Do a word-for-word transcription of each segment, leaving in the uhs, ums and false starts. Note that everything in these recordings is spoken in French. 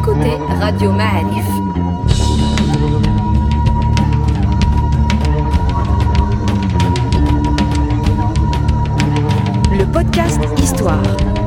écoutez Radio Ma'arif. Le podcast Histoire.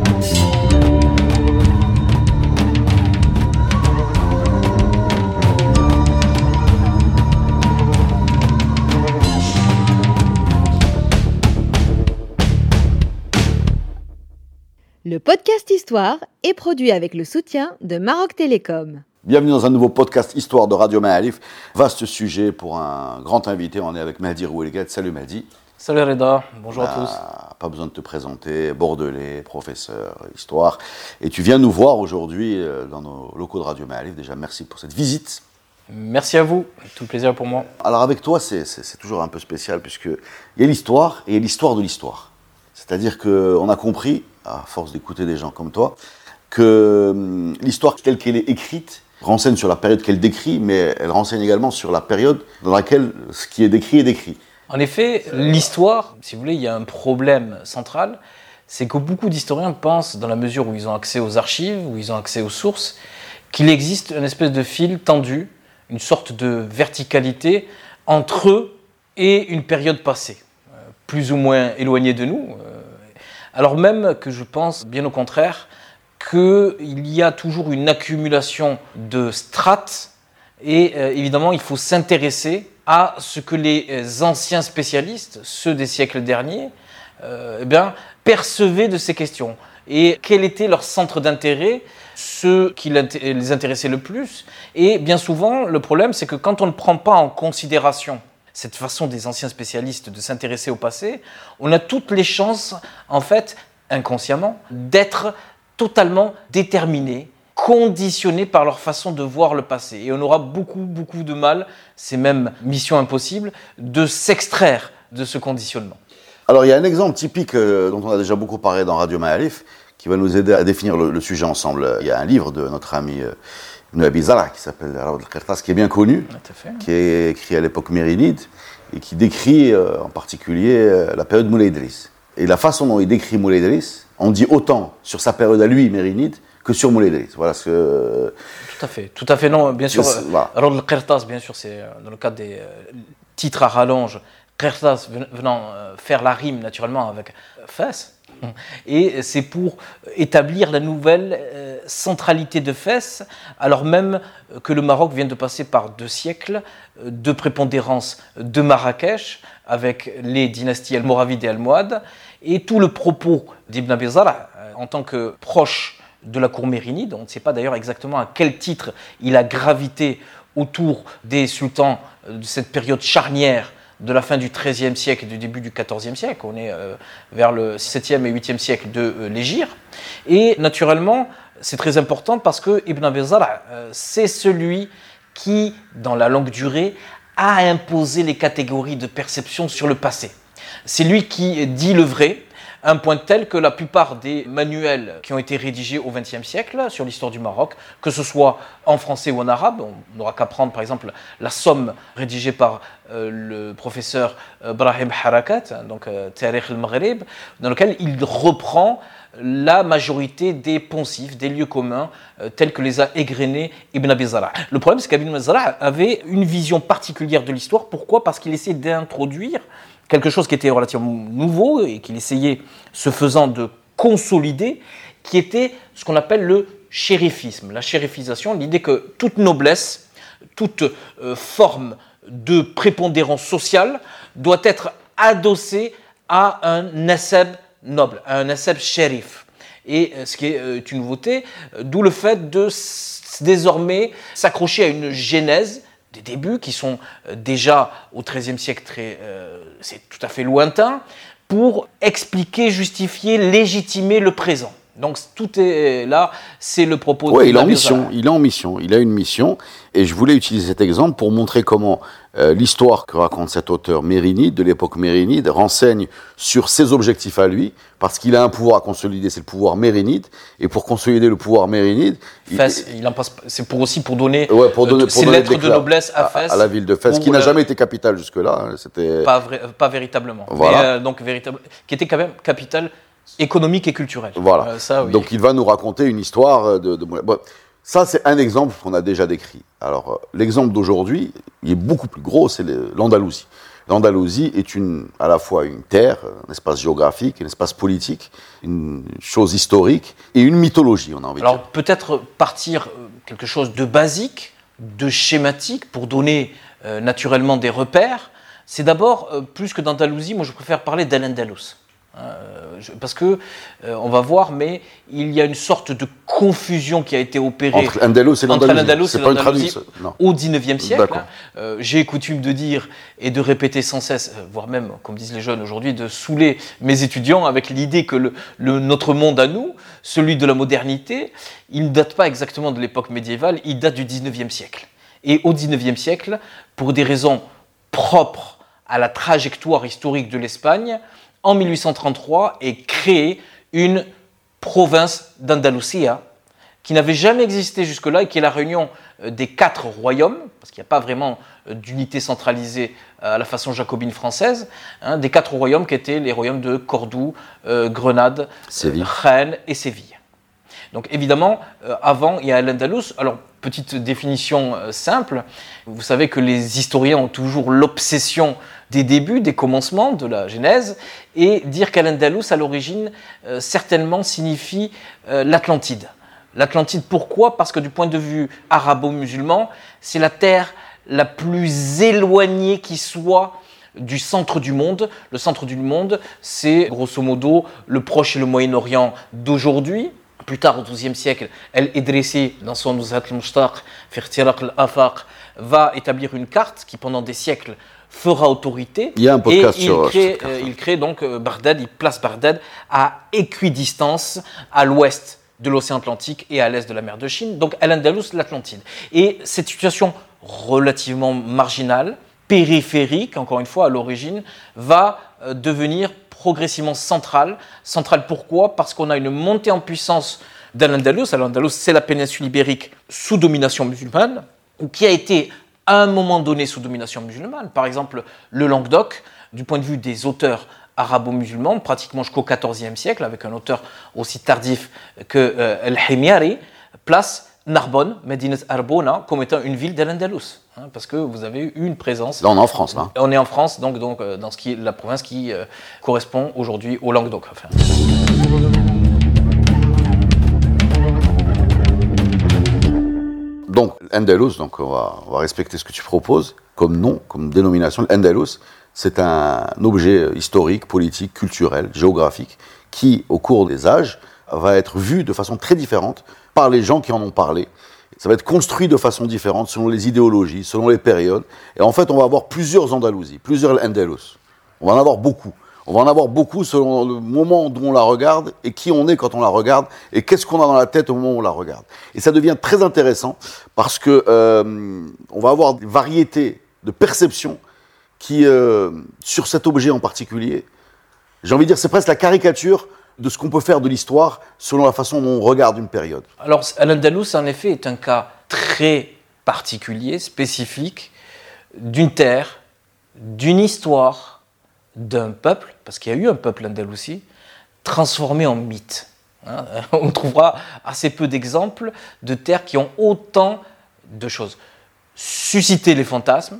Le podcast Histoire est produit avec le soutien de Maroc Télécom. Bienvenue dans un nouveau podcast Histoire de Radio Ma'arif. Vaste sujet pour un grand invité. On est avec Mahdi Rouelguet. Salut Mahdi. Salut Reda, bonjour bah, à tous. Pas besoin de te présenter, bordelais, professeur, histoire. Et tu viens nous voir aujourd'hui dans nos locaux de Radio Ma'arif. Déjà, merci pour cette visite. Merci à vous, tout plaisir pour moi. Alors avec toi, c'est, c'est, c'est toujours un peu spécial puisqu'il y a l'histoire et il y a l'histoire de l'histoire. C'est-à-dire qu'on a compris, à force d'écouter des gens comme toi, que hum, l'histoire telle qu'elle est écrite renseigne sur la période qu'elle décrit, mais elle renseigne également sur la période dans laquelle ce qui est décrit est décrit. En effet, l'histoire, si vous voulez, il y a un problème central, c'est que beaucoup d'historiens pensent, dans la mesure où ils ont accès aux archives, où ils ont accès aux sources, qu'il existe une espèce de fil tendu, une sorte de verticalité entre eux et une période passée, plus ou moins éloignée de nous. Alors même que je pense, bien au contraire, qu'il y a toujours une accumulation de strates et euh, évidemment il faut s'intéresser à ce que les anciens spécialistes, ceux des siècles derniers, euh, eh bien, percevaient de ces questions et quel était leur centre d'intérêt, ce qui les intéressait le plus. Et bien souvent, le problème, c'est que quand on ne prend pas en considération cette façon des anciens spécialistes de s'intéresser au passé, on a toutes les chances, en fait, inconsciemment, d'être totalement déterminés, conditionnés par leur façon de voir le passé. Et on aura beaucoup, beaucoup de mal, c'est même mission impossible, de s'extraire de ce conditionnement. Alors, il y a un exemple typique euh, dont on a déjà beaucoup parlé dans Radio Ma'arif, qui va nous aider à définir le, le sujet ensemble. Il y a un livre de notre ami euh, Ibn Abi Zara qui s'appelle Rawd al-Qirtas, qui est bien connu, qui est écrit à l'époque mérinide et qui décrit euh, en particulier euh, la période Moulay Idriss. Et la façon dont il décrit Moulay Idriss, on dit autant sur sa période à lui, mérinide, que sur Moulay Idriss. Voilà ce que... Tout à fait, tout à fait. Non, bien sûr, voilà. Rawd al-Qirtas, bien sûr, c'est dans le cadre des euh, titres à rallonge, Qirtas venant euh, faire la rime naturellement avec Fès. Et c'est pour établir la nouvelle euh, centralité de Fès, alors même que le Maroc vient de passer par deux siècles euh, de prépondérance de Marrakech, avec les dynasties almoravides et almohades, et tout le propos d'Ibn Abi Zara, euh, en tant que proche de la cour mérinide, on ne sait pas d'ailleurs exactement à quel titre il a gravité autour des sultans de cette période charnière de la fin du treizième siècle et du début du quatorzième siècle. On est euh, vers le septième et huitième siècle de euh, l'Hégire. Et naturellement, c'est très important parce que Ibn Abi Zara, euh, c'est celui qui, dans la longue durée, a imposé les catégories de perception sur le passé. C'est lui qui dit le vrai, à un point tel que la plupart des manuels qui ont été rédigés au vingtième siècle sur l'histoire du Maroc, que ce soit en français ou en arabe, on n'aura qu'à prendre par exemple la somme rédigée par euh, le professeur euh, Brahim Harakat, donc euh, Tarikh al-Maghrib, dans lequel il reprend la majorité des poncifs, des lieux communs, euh, tels que les a égrenés Ibn Abi Zara. Le problème, c'est qu'Ibn Abi Zara avait une vision particulière de l'histoire. Pourquoi ? Parce qu'il essayait d'introduire quelque chose qui était relativement nouveau et qu'il essayait, ce faisant, de consolider, qui était ce qu'on appelle le chérifisme, la chérifisation, l'idée que toute noblesse, toute euh, forme de prépondérance sociale doit être adossée à un nasab noble, à un nasab shérif. Et euh, ce qui est euh, une nouveauté, euh, d'où le fait de s- désormais s'accrocher à une genèse, des débuts qui sont déjà au treizième siècle, très, euh, c'est tout à fait lointain, pour expliquer, justifier, légitimer le présent. Donc tout est là, c'est le propos ouais, de il est en mission, il est en mission, il a une mission, et je voulais utiliser cet exemple pour montrer comment euh, l'histoire que raconte cet auteur mérinide, de l'époque mérinide, renseigne sur ses objectifs à lui, parce qu'il a un pouvoir à consolider, c'est le pouvoir mérinide, et pour consolider le pouvoir mérinide, Fès, il, il en passe, c'est pour aussi pour donner, ouais, pour donner euh, ses lettres de noblesse à Fès, à, à la ville de Fès, qui n'a jamais été capitale jusque-là, hein, c'était pas, vrai, pas véritablement, voilà. mais, euh, donc véritable, qui était quand même capitale économique et culturelle. Voilà. Euh, ça, oui. Donc il va nous raconter une histoire de. de... Bon, Ça, c'est un exemple qu'on a déjà décrit. Alors, euh, l'exemple d'aujourd'hui, il est beaucoup plus gros, c'est le, l'Andalousie. L'Andalousie est une, à la fois une terre, un espace géographique, un espace politique, une chose historique et une mythologie, on a envie de dire. Alors, peut-être partir quelque chose de basique, de schématique, pour donner euh, naturellement des repères. C'est d'abord, euh, plus que d'Andalousie, moi je préfère parler d'Al-Andalus. Euh, je, parce que, euh, on va voir, mais il y a une sorte de confusion qui a été opérée entre l'Andalus et l'Andalousie. Entre l'Andalus c'est et pas l'Andalousie une traduction, au dix-neuvième siècle. Hein. Euh, j'ai coutume de dire et de répéter sans cesse, euh, voire même, comme disent les jeunes aujourd'hui, de saouler mes étudiants avec l'idée que le, le, notre monde à nous, celui de la modernité, il ne date pas exactement de l'époque médiévale, il date du dix-neuvième siècle. Et au dix-neuvième siècle, pour des raisons propres à la trajectoire historique de l'Espagne, en mille huit cent trente-trois est créée une province d'Andalusia qui n'avait jamais existé jusque-là et qui est la réunion des quatre royaumes, parce qu'il n'y a pas vraiment d'unité centralisée à la façon jacobine française, hein, des quatre royaumes qui étaient les royaumes de Cordoue, euh, Grenade, Séville. Rennes et Séville. Donc évidemment, euh, avant, il y a l'Andalus. Alors, petite définition euh, simple, vous savez que les historiens ont toujours l'obsession des débuts, des commencements, de la Genèse, et dire qu'Al-Andalus, à l'origine, euh, certainement signifie euh, l'Atlantide. L'Atlantide, pourquoi ? Parce que du point de vue arabo-musulman, c'est la terre la plus éloignée qui soit du centre du monde. Le centre du monde, c'est grosso modo le Proche et le Moyen-Orient d'aujourd'hui. Plus tard, au douzième siècle, El-Idrissi, dans son Nuzhat al-Mushtaq, fi Ikhtiraq al-Afaq, va établir une carte qui, pendant des siècles, fera autorité. Il y a un podcast et il sur crée, euh, il crée donc euh, Bagdad, il place Bagdad à équidistance à l'ouest de l'océan Atlantique et à l'est de la mer de Chine, donc Al-Andalus, l'Atlantide. Et cette situation relativement marginale, périphérique, encore une fois, à l'origine, va euh, devenir progressivement centrale. Centrale pourquoi ? Parce qu'on a une montée en puissance d'Al-Andalus. Al-Andalus, c'est la péninsule ibérique sous domination musulmane, qui a été à un moment donné sous domination musulmane. Par exemple, le Languedoc, du point de vue des auteurs arabo-musulmans, pratiquement jusqu'au quatorzième siècle, avec un auteur aussi tardif que euh, El-Himyari, place Narbonne, Medinat Arbona, comme étant une ville d'Al-Andalus, hein, parce que vous avez eu une présence. Là, on est en France, là. On est en France, donc, donc euh, dans ce qui est la province qui euh, correspond aujourd'hui au Languedoc. Enfin. Donc, Andalus, donc on va, on va respecter ce que tu proposes comme nom, comme dénomination. Andalus, c'est un objet historique, politique, culturel, géographique, qui, au cours des âges, va être vu de façon très différente par les gens qui en ont parlé. Ça va être construit de façon différente selon les idéologies, selon les périodes. Et en fait, on va avoir plusieurs Andalousies, plusieurs Andalus. On va en avoir beaucoup. On va en avoir beaucoup selon le moment où on la regarde et qui on est quand on la regarde et qu'est-ce qu'on a dans la tête au moment où on la regarde. Et ça devient très intéressant parce que euh, on va avoir des variétés de perceptions qui, euh, sur cet objet en particulier, j'ai envie de dire, c'est presque la caricature de ce qu'on peut faire de l'histoire selon la façon dont on regarde une période. Alors, Al-Andalus, en effet, est un cas très particulier, spécifique, d'une terre, d'une histoire, d'un peuple, parce qu'il y a eu un peuple andalousi, transformé en mythe. Hein, on trouvera assez peu d'exemples de terres qui ont autant de choses. Susciter les fantasmes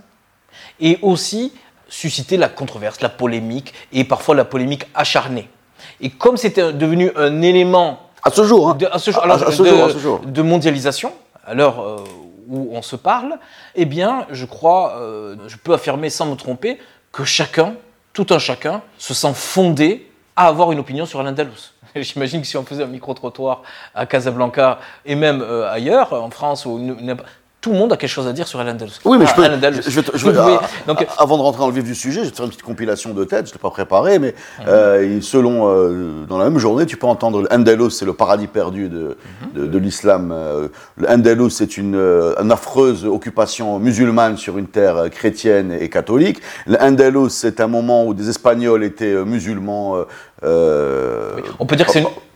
et aussi susciter la controverse, la polémique, et parfois la polémique acharnée. Et comme c'était devenu un élément à ce jour, hein, de, à ce jour, alors, à, à ce de, jour, à ce jour. de mondialisation, à l'heure euh, où on se parle, eh bien, je crois, euh, je peux affirmer sans me tromper, que chacun, tout un chacun, se sent fondé à avoir une opinion sur Al-Andalus. J'imagine que si on faisait un micro-trottoir à Casablanca et même euh, ailleurs, en France, ou tout le monde a quelque chose à dire sur Al-Andalus. Oui, mais ah, je peux. Al-Andalus. Je, je, je, je, pouvez, ah, donc, avant de rentrer dans le vif du sujet, je vais te faire une petite compilation de tête. Je ne l'ai pas préparé, mais mmh. euh, selon, euh, dans la même journée, tu peux entendre l'Andalus, c'est le paradis perdu de, mmh. de, de l'islam. Euh, L'Andalus, c'est une, euh, une affreuse occupation musulmane sur une terre chrétienne et catholique. L'Andalus, c'est un moment où des Espagnols étaient musulmans. Euh, oui. On peut dire que c'est une.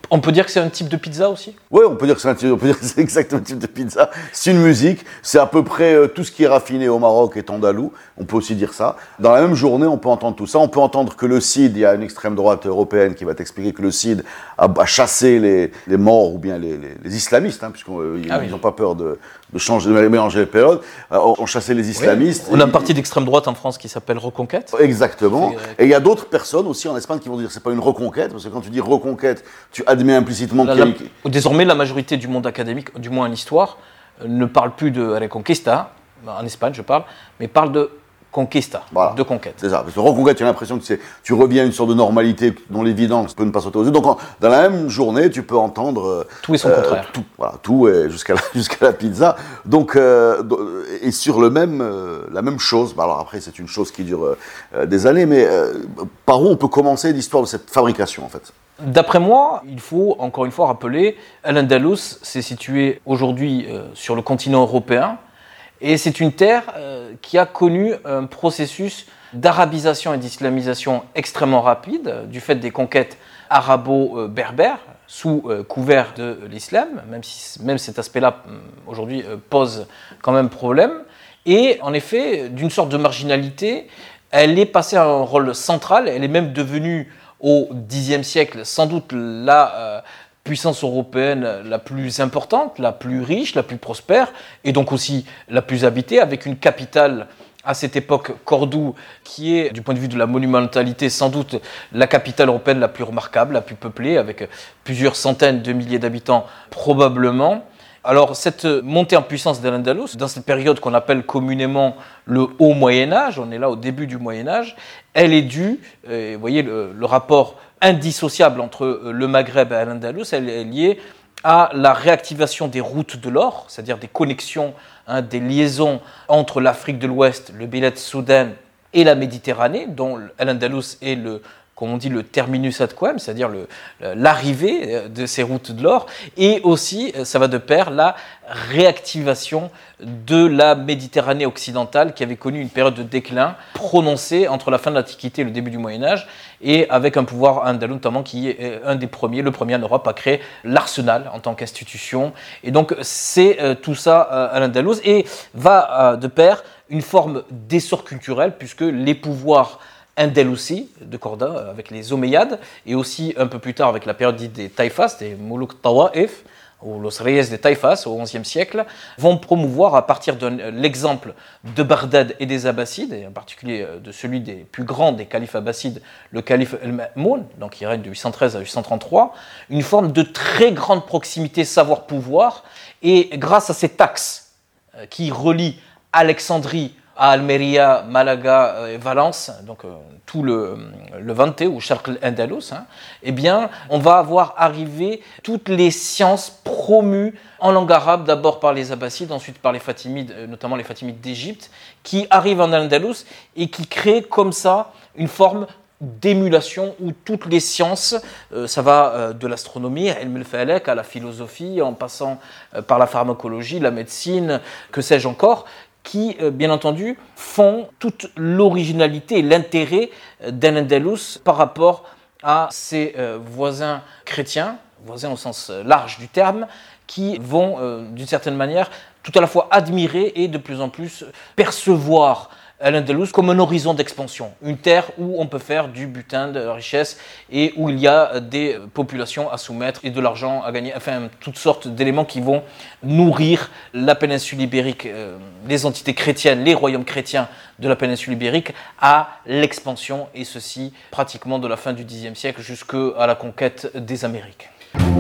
On peut dire que c'est un type de pizza aussi ? Oui, on peut dire que c'est, un type, on peut dire que c'est exactement un type de pizza. C'est une musique, c'est à peu près euh, tout ce qui est raffiné au Maroc est andalou, on peut aussi dire ça. Dans la même journée, on peut entendre tout ça. On peut entendre que le C I D, il y a une extrême droite européenne qui va t'expliquer que le C I D a, a chassé les, les morts ou bien les, les, les islamistes, hein, puisqu'ils euh, ah oui. n'ont pas peur de, de changer, de mélanger les périodes. Euh, on chassait les islamistes. Oui. On a un parti d'extrême droite en France qui s'appelle Reconquête. Exactement. Et il y a d'autres personnes aussi en Espagne qui vont dire que c'est pas une reconquête, parce que quand tu dis reconquête, tu admets implicitement la, qu'il y a une... la, désormais, la majorité du monde académique, du moins en histoire, ne parle plus de reconquista, en Espagne je parle, mais parle de conquista, voilà. de conquête. C'est ça, parce que reconquête, tu as l'impression que c'est, tu reviens à une sorte de normalité dont l'évidence peut ne pas sauter aux yeux. Donc en, dans la même journée, tu peux entendre... Tout et son euh, contraire. Tout, voilà, tout et jusqu'à la, jusqu'à la pizza. Donc, euh, et sur le même, euh, la même chose, bah alors après c'est une chose qui dure euh, des années, mais euh, par où on peut commencer l'histoire de cette fabrication en fait ? D'après moi, il faut encore une fois rappeler, Al-Andalus s'est situé aujourd'hui euh, sur le continent européen et c'est une terre euh, qui a connu un processus d'arabisation et d'islamisation extrêmement rapide euh, du fait des conquêtes arabo-berbères sous euh, couvert de l'islam, même si même cet aspect-là aujourd'hui euh, pose quand même problème. Et en effet, d'une sorte de marginalité, elle est passée à un rôle central, elle est même devenue au dixième siècle, sans doute la euh, puissance européenne la plus importante, la plus riche, la plus prospère, et donc aussi la plus habitée, avec une capitale à cette époque, Cordoue, qui est, du point de vue de la monumentalité, sans doute la capitale européenne la plus remarquable, la plus peuplée, avec plusieurs centaines de milliers d'habitants probablement. Alors, cette montée en puissance d'Al-Andalus, dans cette période qu'on appelle communément le Haut Moyen-Âge, on est là au début du Moyen-Âge, elle est due, euh, vous voyez le, le rapport indissociable entre le Maghreb et Al-Andalus, elle est liée à la réactivation des routes de l'or, c'est-à-dire des connexions, hein, des liaisons entre l'Afrique de l'Ouest, le Bilad Soudan et la Méditerranée, dont Al-Andalus est le, comme on dit, le terminus ad quem, c'est-à-dire le, l'arrivée de ces routes de l'or, et aussi, ça va de pair, la réactivation de la Méditerranée occidentale qui avait connu une période de déclin prononcée entre la fin de l'Antiquité et le début du Moyen-Âge, et avec un pouvoir andalou notamment qui est un des premiers, le premier en Europe à créer l'arsenal en tant qu'institution. Et donc c'est euh, tout ça euh, à l'Andalous, et va euh, de pair une forme d'essor culturel, puisque les pouvoirs Andalousie de Corda avec les Omeyyades, et aussi un peu plus tard avec la période dite des Taïfas, des Moulouk Tawaif, ou los Reyes des Taïfas au onzième siècle, vont promouvoir à partir de l'exemple de Bagdad et des Abbassides, et en particulier de celui des plus grands des califes abbassides, le calife El-Ma'moun, donc qui règne de huit cent treize à huit cent trente-trois, une forme de très grande proximité savoir-pouvoir, et grâce à ces axes qui relient Alexandrie à Almeria, Malaga et Valence, donc euh, tout le, le Levante ou Charq al-Andalus, hein, eh bien, on va avoir arrivé toutes les sciences promues en langue arabe, d'abord par les Abbassides, ensuite par les Fatimides, notamment les Fatimides d'Égypte, qui arrivent en Andalous et qui créent comme ça une forme d'émulation où toutes les sciences, euh, ça va euh, de l'astronomie, ilm al-falak, à la philosophie, en passant euh, par la pharmacologie, la médecine, que sais-je encore, qui, bien entendu, font toute l'originalité et l'intérêt d'Al-Andalus par rapport à ses voisins chrétiens, voisins au sens large du terme, qui vont, d'une certaine manière, tout à la fois admirer et de plus en plus percevoir Al-Andalus comme un horizon d'expansion, une terre où on peut faire du butin de richesse et où il y a des populations à soumettre et de l'argent à gagner, enfin toutes sortes d'éléments qui vont nourrir la péninsule ibérique, euh, les entités chrétiennes, les royaumes chrétiens de la péninsule ibérique à l'expansion, et ceci pratiquement de la fin du dixième siècle jusqu'à la conquête des Amériques.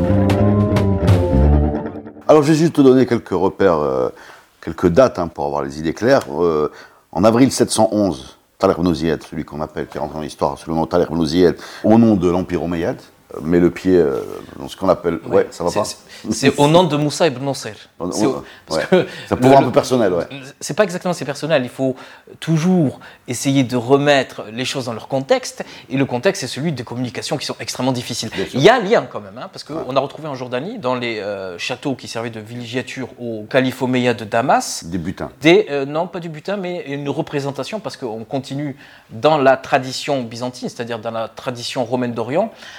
Alors je vais juste te donner quelques repères, euh, quelques dates hein, pour avoir les idées claires. Euh, En avril sept cent onze, Talq ibn Ziyad, celui qu'on appelle, qui rentre dans l'histoire sous le nom de Talq ibn Ziyad, au nom de l'Empire omeyyade, met le pied euh, dans ce qu'on appelle... Ouais, ouais ça va c'est, pas c'est, c'est au nom de Moussa ibn Nasser. C'est au, ouais. que ça peut être un peu personnel, ouais. C'est pas exactement c'est personnel, il faut toujours essayer de remettre les choses dans leur contexte, et le contexte c'est celui de communications qui sont extrêmement difficiles. Il y a un lien quand même, hein, parce qu'on ouais. a retrouvé en Jordanie, dans les euh, châteaux qui servaient de villégiature au calife omeyyade de Damas... Des butins. Des, euh, non, pas du butin, mais une représentation, parce qu'on continue dans la tradition byzantine, c'est-à-dire dans la tradition romaine d'Orient, à avoir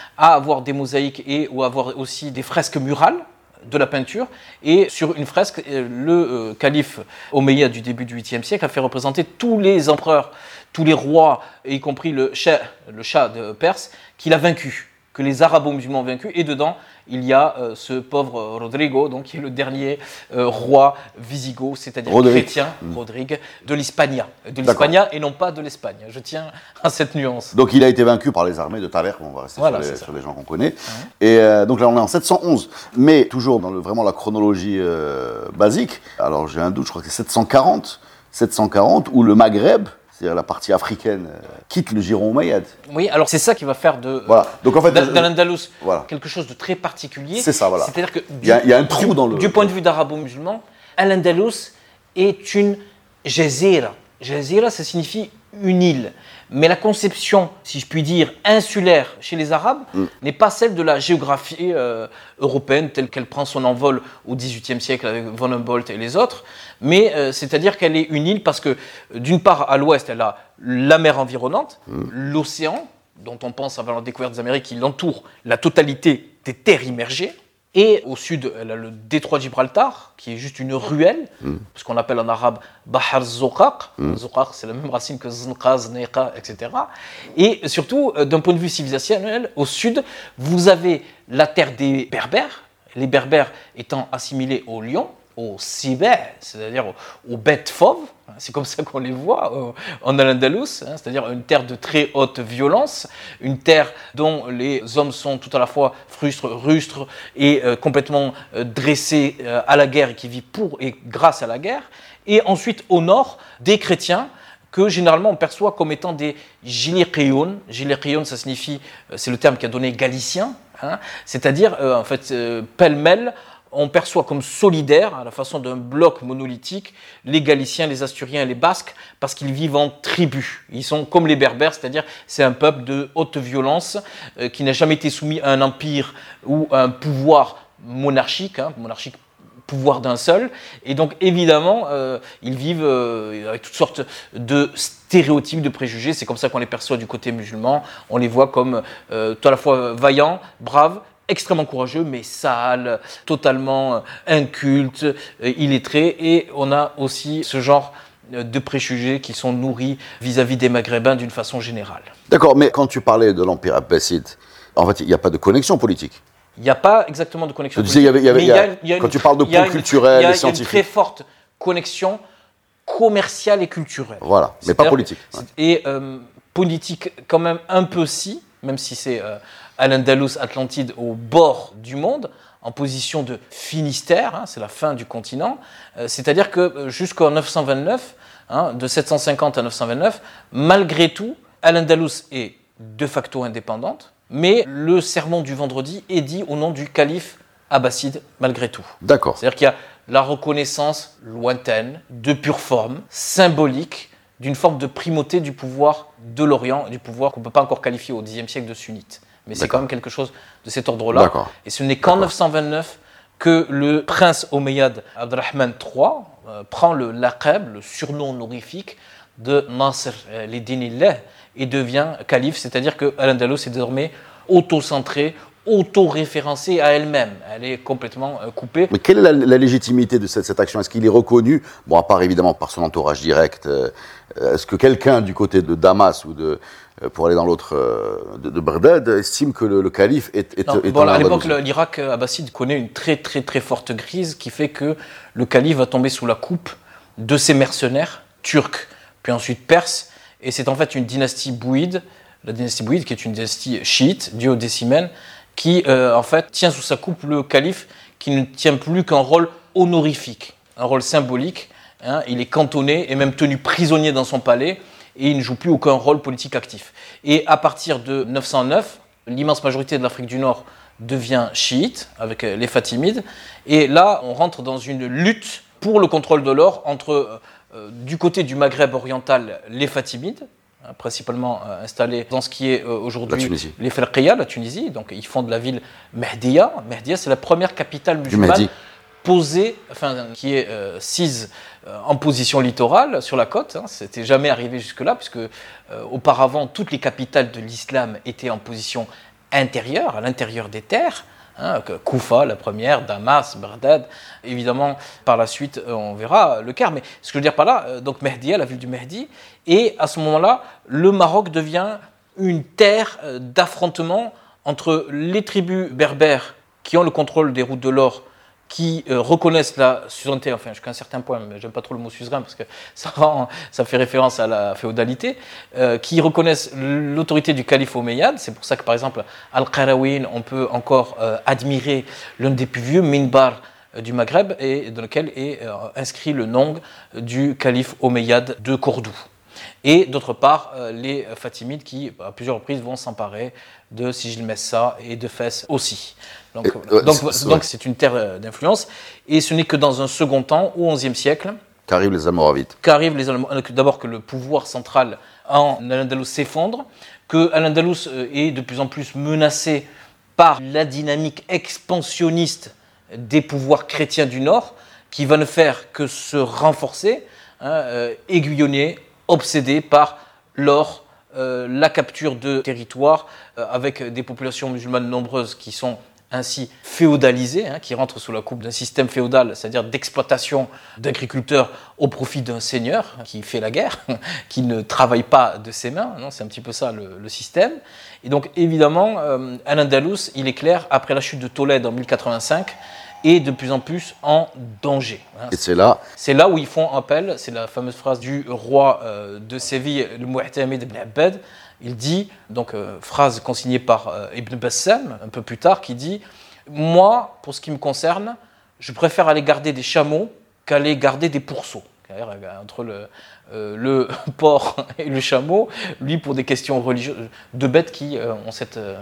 avoir des mosaïques et ou avoir aussi des fresques murales, de la peinture, et sur une fresque, le euh, calife omeyyade du début du huitième siècle a fait représenter tous les empereurs, tous les rois, y compris le shah, le shah de Perse, qu'il a vaincu, que les arabo-musulmans ont vaincu, et dedans, il y a euh, ce pauvre Rodrigo, donc, qui est le dernier euh, roi wisigoth, c'est-à-dire Rodrigue. chrétien, mmh. Rodrigue, de l'Hispania, de l'Hispania et non pas de l'Espagne. Je tiens à cette nuance. Donc il a été vaincu par les armées de Tariq, on va rester voilà, sur, les, sur les gens qu'on connaît. Mmh. Et euh, donc là on est en sept cent onze, mais toujours dans le, vraiment la chronologie euh, basique. Alors j'ai un doute, je crois que c'est sept cent quarante, sept cent quarante, où le Maghreb, c'est-à-dire la partie africaine, euh, quitte le giron omeyyade. Oui, alors c'est ça qui va faire de, voilà. Donc, en fait, de, de l'Andalous voilà. quelque chose de très particulier. C'est ça, voilà. C'est-à-dire que il y, y a un trou du, dans le... Du point de vue d'arabo-musulman, l'Andalous est une jazira. Jazira, ça signifie une île. Mais la conception, si je puis dire, insulaire chez les Arabes mm. n'est pas celle de la géographie euh, européenne telle qu'elle prend son envol au dix-huitième siècle avec von Humboldt et les autres, mais euh, c'est-à-dire qu'elle est une île parce que d'une part à l'ouest, elle a la mer environnante, mm. l'océan, dont on pense avant la découverte des Amériques, qui l'entoure la totalité des terres immergées. Et au sud, elle a le détroit de Gibraltar, qui est juste une ruelle, mm. ce qu'on appelle en arabe Bahar Zoqaq. Mm. Zoqaq, c'est la même racine que Znqa, Zneqa, et cetera. Et surtout, d'un point de vue civilisationnel, au sud, vous avez la terre des Berbères, les Berbères étant assimilés aux lions, aux Sibè, c'est-à-dire aux, aux bêtes fauves. C'est comme ça qu'on les voit euh, en Al-Andalus, hein, c'est-à-dire une terre de très haute violence, une terre dont les hommes sont tout à la fois frustres, rustres et euh, complètement euh, dressés euh, à la guerre et qui vivent pour et grâce à la guerre. Et ensuite, au nord, des chrétiens que généralement on perçoit comme étant des Giliqiyoun. Giliqiyoun, ça signifie, euh, c'est le terme qui a donné galicien, hein, c'est-à-dire euh, en fait euh, pêle-mêle. On perçoit comme solidaires, à la façon d'un bloc monolithique, les Galiciens, les Asturiens et les Basques, parce qu'ils vivent en tribus. Ils sont comme les Berbères, c'est-à-dire c'est un peuple de haute violence euh, qui n'a jamais été soumis à un empire ou à un pouvoir monarchique, hein, monarchique pouvoir d'un seul. Et donc évidemment, euh, ils vivent euh, avec toutes sortes de stéréotypes, de préjugés. C'est comme ça qu'on les perçoit du côté musulman. On les voit comme euh, tout à la fois vaillants, braves, extrêmement courageux, mais sale, totalement inculte, illettré. Et on a aussi ce genre de préjugés qui sont nourris vis-à-vis des Maghrébins d'une façon générale. D'accord, mais quand tu parlais de l'Empire abbasside, en fait, il n'y a pas de connexion politique. Il n'y a pas exactement de connexion tu politique. Disais, il y avait, il y avait, il y a, quand une, tu parles de pôle culturel et scientifique. Il y a une très forte connexion commerciale et culturelle. Voilà, mais pas politique. Ouais. Et euh, politique quand même un peu si, même si c'est... Euh, Al-Andalus, Atlantide, au bord du monde, en position de Finistère, hein, c'est la fin du continent, euh, c'est-à-dire que euh, jusqu'en neuf cent vingt-neuf, hein, de sept cent cinquante à neuf cent vingt-neuf, malgré tout, Al-Andalus est de facto indépendante, mais le sermon du vendredi est dit au nom du calife abbasside, malgré tout. D'accord. C'est-à-dire qu'il y a la reconnaissance lointaine, de pure forme, symbolique, d'une forme de primauté du pouvoir de l'Orient, du pouvoir qu'on ne peut pas encore qualifier au dixième siècle de sunnite. Mais c'est quand même quelque chose de cet ordre-là. D'accord. Et ce n'est qu'en neuf cent vingt-neuf que le prince omeyyade Abdelrahman trois euh, prend le laqab, le surnom honorifique de Nasr al-Din et devient calife, c'est-à-dire que Al-Andalus est désormais auto-centrée, auto-référencée à elle-même. Elle est complètement euh, coupée. Mais quelle est la, la légitimité de cette, cette action ? Est-ce qu'il est reconnu, bon, à part évidemment par son entourage direct, euh, est-ce que quelqu'un du côté de Damas ou de, euh, pour aller dans l'autre, euh, de, de Bagdad, estime que le, le calife est, est, non, est bon, en à l'époque, l'Irak abbasside connaît une très très très forte crise qui fait que le calife va tomber sous la coupe de ses mercenaires turcs, puis ensuite perses, et c'est en fait une dynastie bouïde, la dynastie bouïde qui est une dynastie chiite, duodécimaine, qui euh, en fait tient sous sa coupe le calife qui ne tient plus qu'un rôle honorifique, un rôle symbolique. Hein, il est cantonné et même tenu prisonnier dans son palais et il ne joue plus aucun rôle politique actif. Et à partir de neuf cent neuf, l'immense majorité de l'Afrique du Nord devient chiite avec les Fatimides et là on rentre dans une lutte pour le contrôle de l'or entre euh, du côté du Maghreb oriental les Fatimides, principalement euh, installés dans ce qui est euh, aujourd'hui les Farqiya, la Tunisie. Donc ils fondent la ville Mehdiya. Mehdiya, c'est la première capitale musulmane posée, enfin qui est euh, sise euh, en position littorale sur la côte. Hein. C'était jamais arrivé jusque-là, puisque euh, auparavant toutes les capitales de l'islam étaient en position intérieure, à l'intérieur des terres. Hein, Koufa, la première, Damas, Bagdad, évidemment, par la suite, on verra le Caire. Mais ce que je veux dire par là, donc Mehdiya, la ville du Mehdi, et à ce moment-là, le Maroc devient une terre d'affrontement entre les tribus berbères qui ont le contrôle des routes de l'or, qui euh, reconnaissent la suzeraineté, enfin jusqu'à un certain point, mais j'aime pas trop le mot suzerain parce que ça, rend, ça fait référence à la féodalité, euh, qui reconnaissent l'autorité du calife omeyyade. C'est pour ça que par exemple, Al-Qarawin, on peut encore euh, admirer l'un des plus vieux minbar euh, du Maghreb, et dans lequel est euh, inscrit le nom du calife omeyyade de Cordoue. Et d'autre part, euh, les Fatimides qui, à plusieurs reprises, vont s'emparer de Sijil Messa et de Fès aussi. Donc, et, euh, donc, c'est, donc c'est une terre d'influence. Et ce n'est que dans un second temps, au onzième siècle, qu'arrivent les Almoravides. Qu'arrivent les Almoravides. D'abord que le pouvoir central en Al-Andalus s'effondre, que Al-Andalus est de plus en plus menacé par la dynamique expansionniste des pouvoirs chrétiens du Nord, qui va ne faire que se renforcer, hein, euh, aiguillonner, obsédé par l'or, euh, la capture de territoires euh, avec des populations musulmanes nombreuses qui sont ainsi féodalisées, hein, qui rentrent sous la coupe d'un système féodal, c'est-à-dire d'exploitation d'agriculteurs au profit d'un seigneur qui fait la guerre, qui ne travaille pas de ses mains, non, c'est un petit peu ça le, le système. Et donc évidemment, euh, Al-Andalus, il est clair, après la chute de Tolède en mille quatre-vingt-cinq, et de plus en plus en danger. Et c'est là C'est là où ils font appel, c'est la fameuse phrase du roi euh, de Séville, le Mu'tamid ibn Abbad. Il dit, donc euh, phrase consignée par euh, Ibn Bassam, un peu plus tard, qui dit « Moi, pour ce qui me concerne, je préfère aller garder des chameaux qu'aller garder des pourceaux. » Entre le, euh, le porc et le chameau, lui pour des questions religieuses, deux bêtes qui euh, ont cette euh,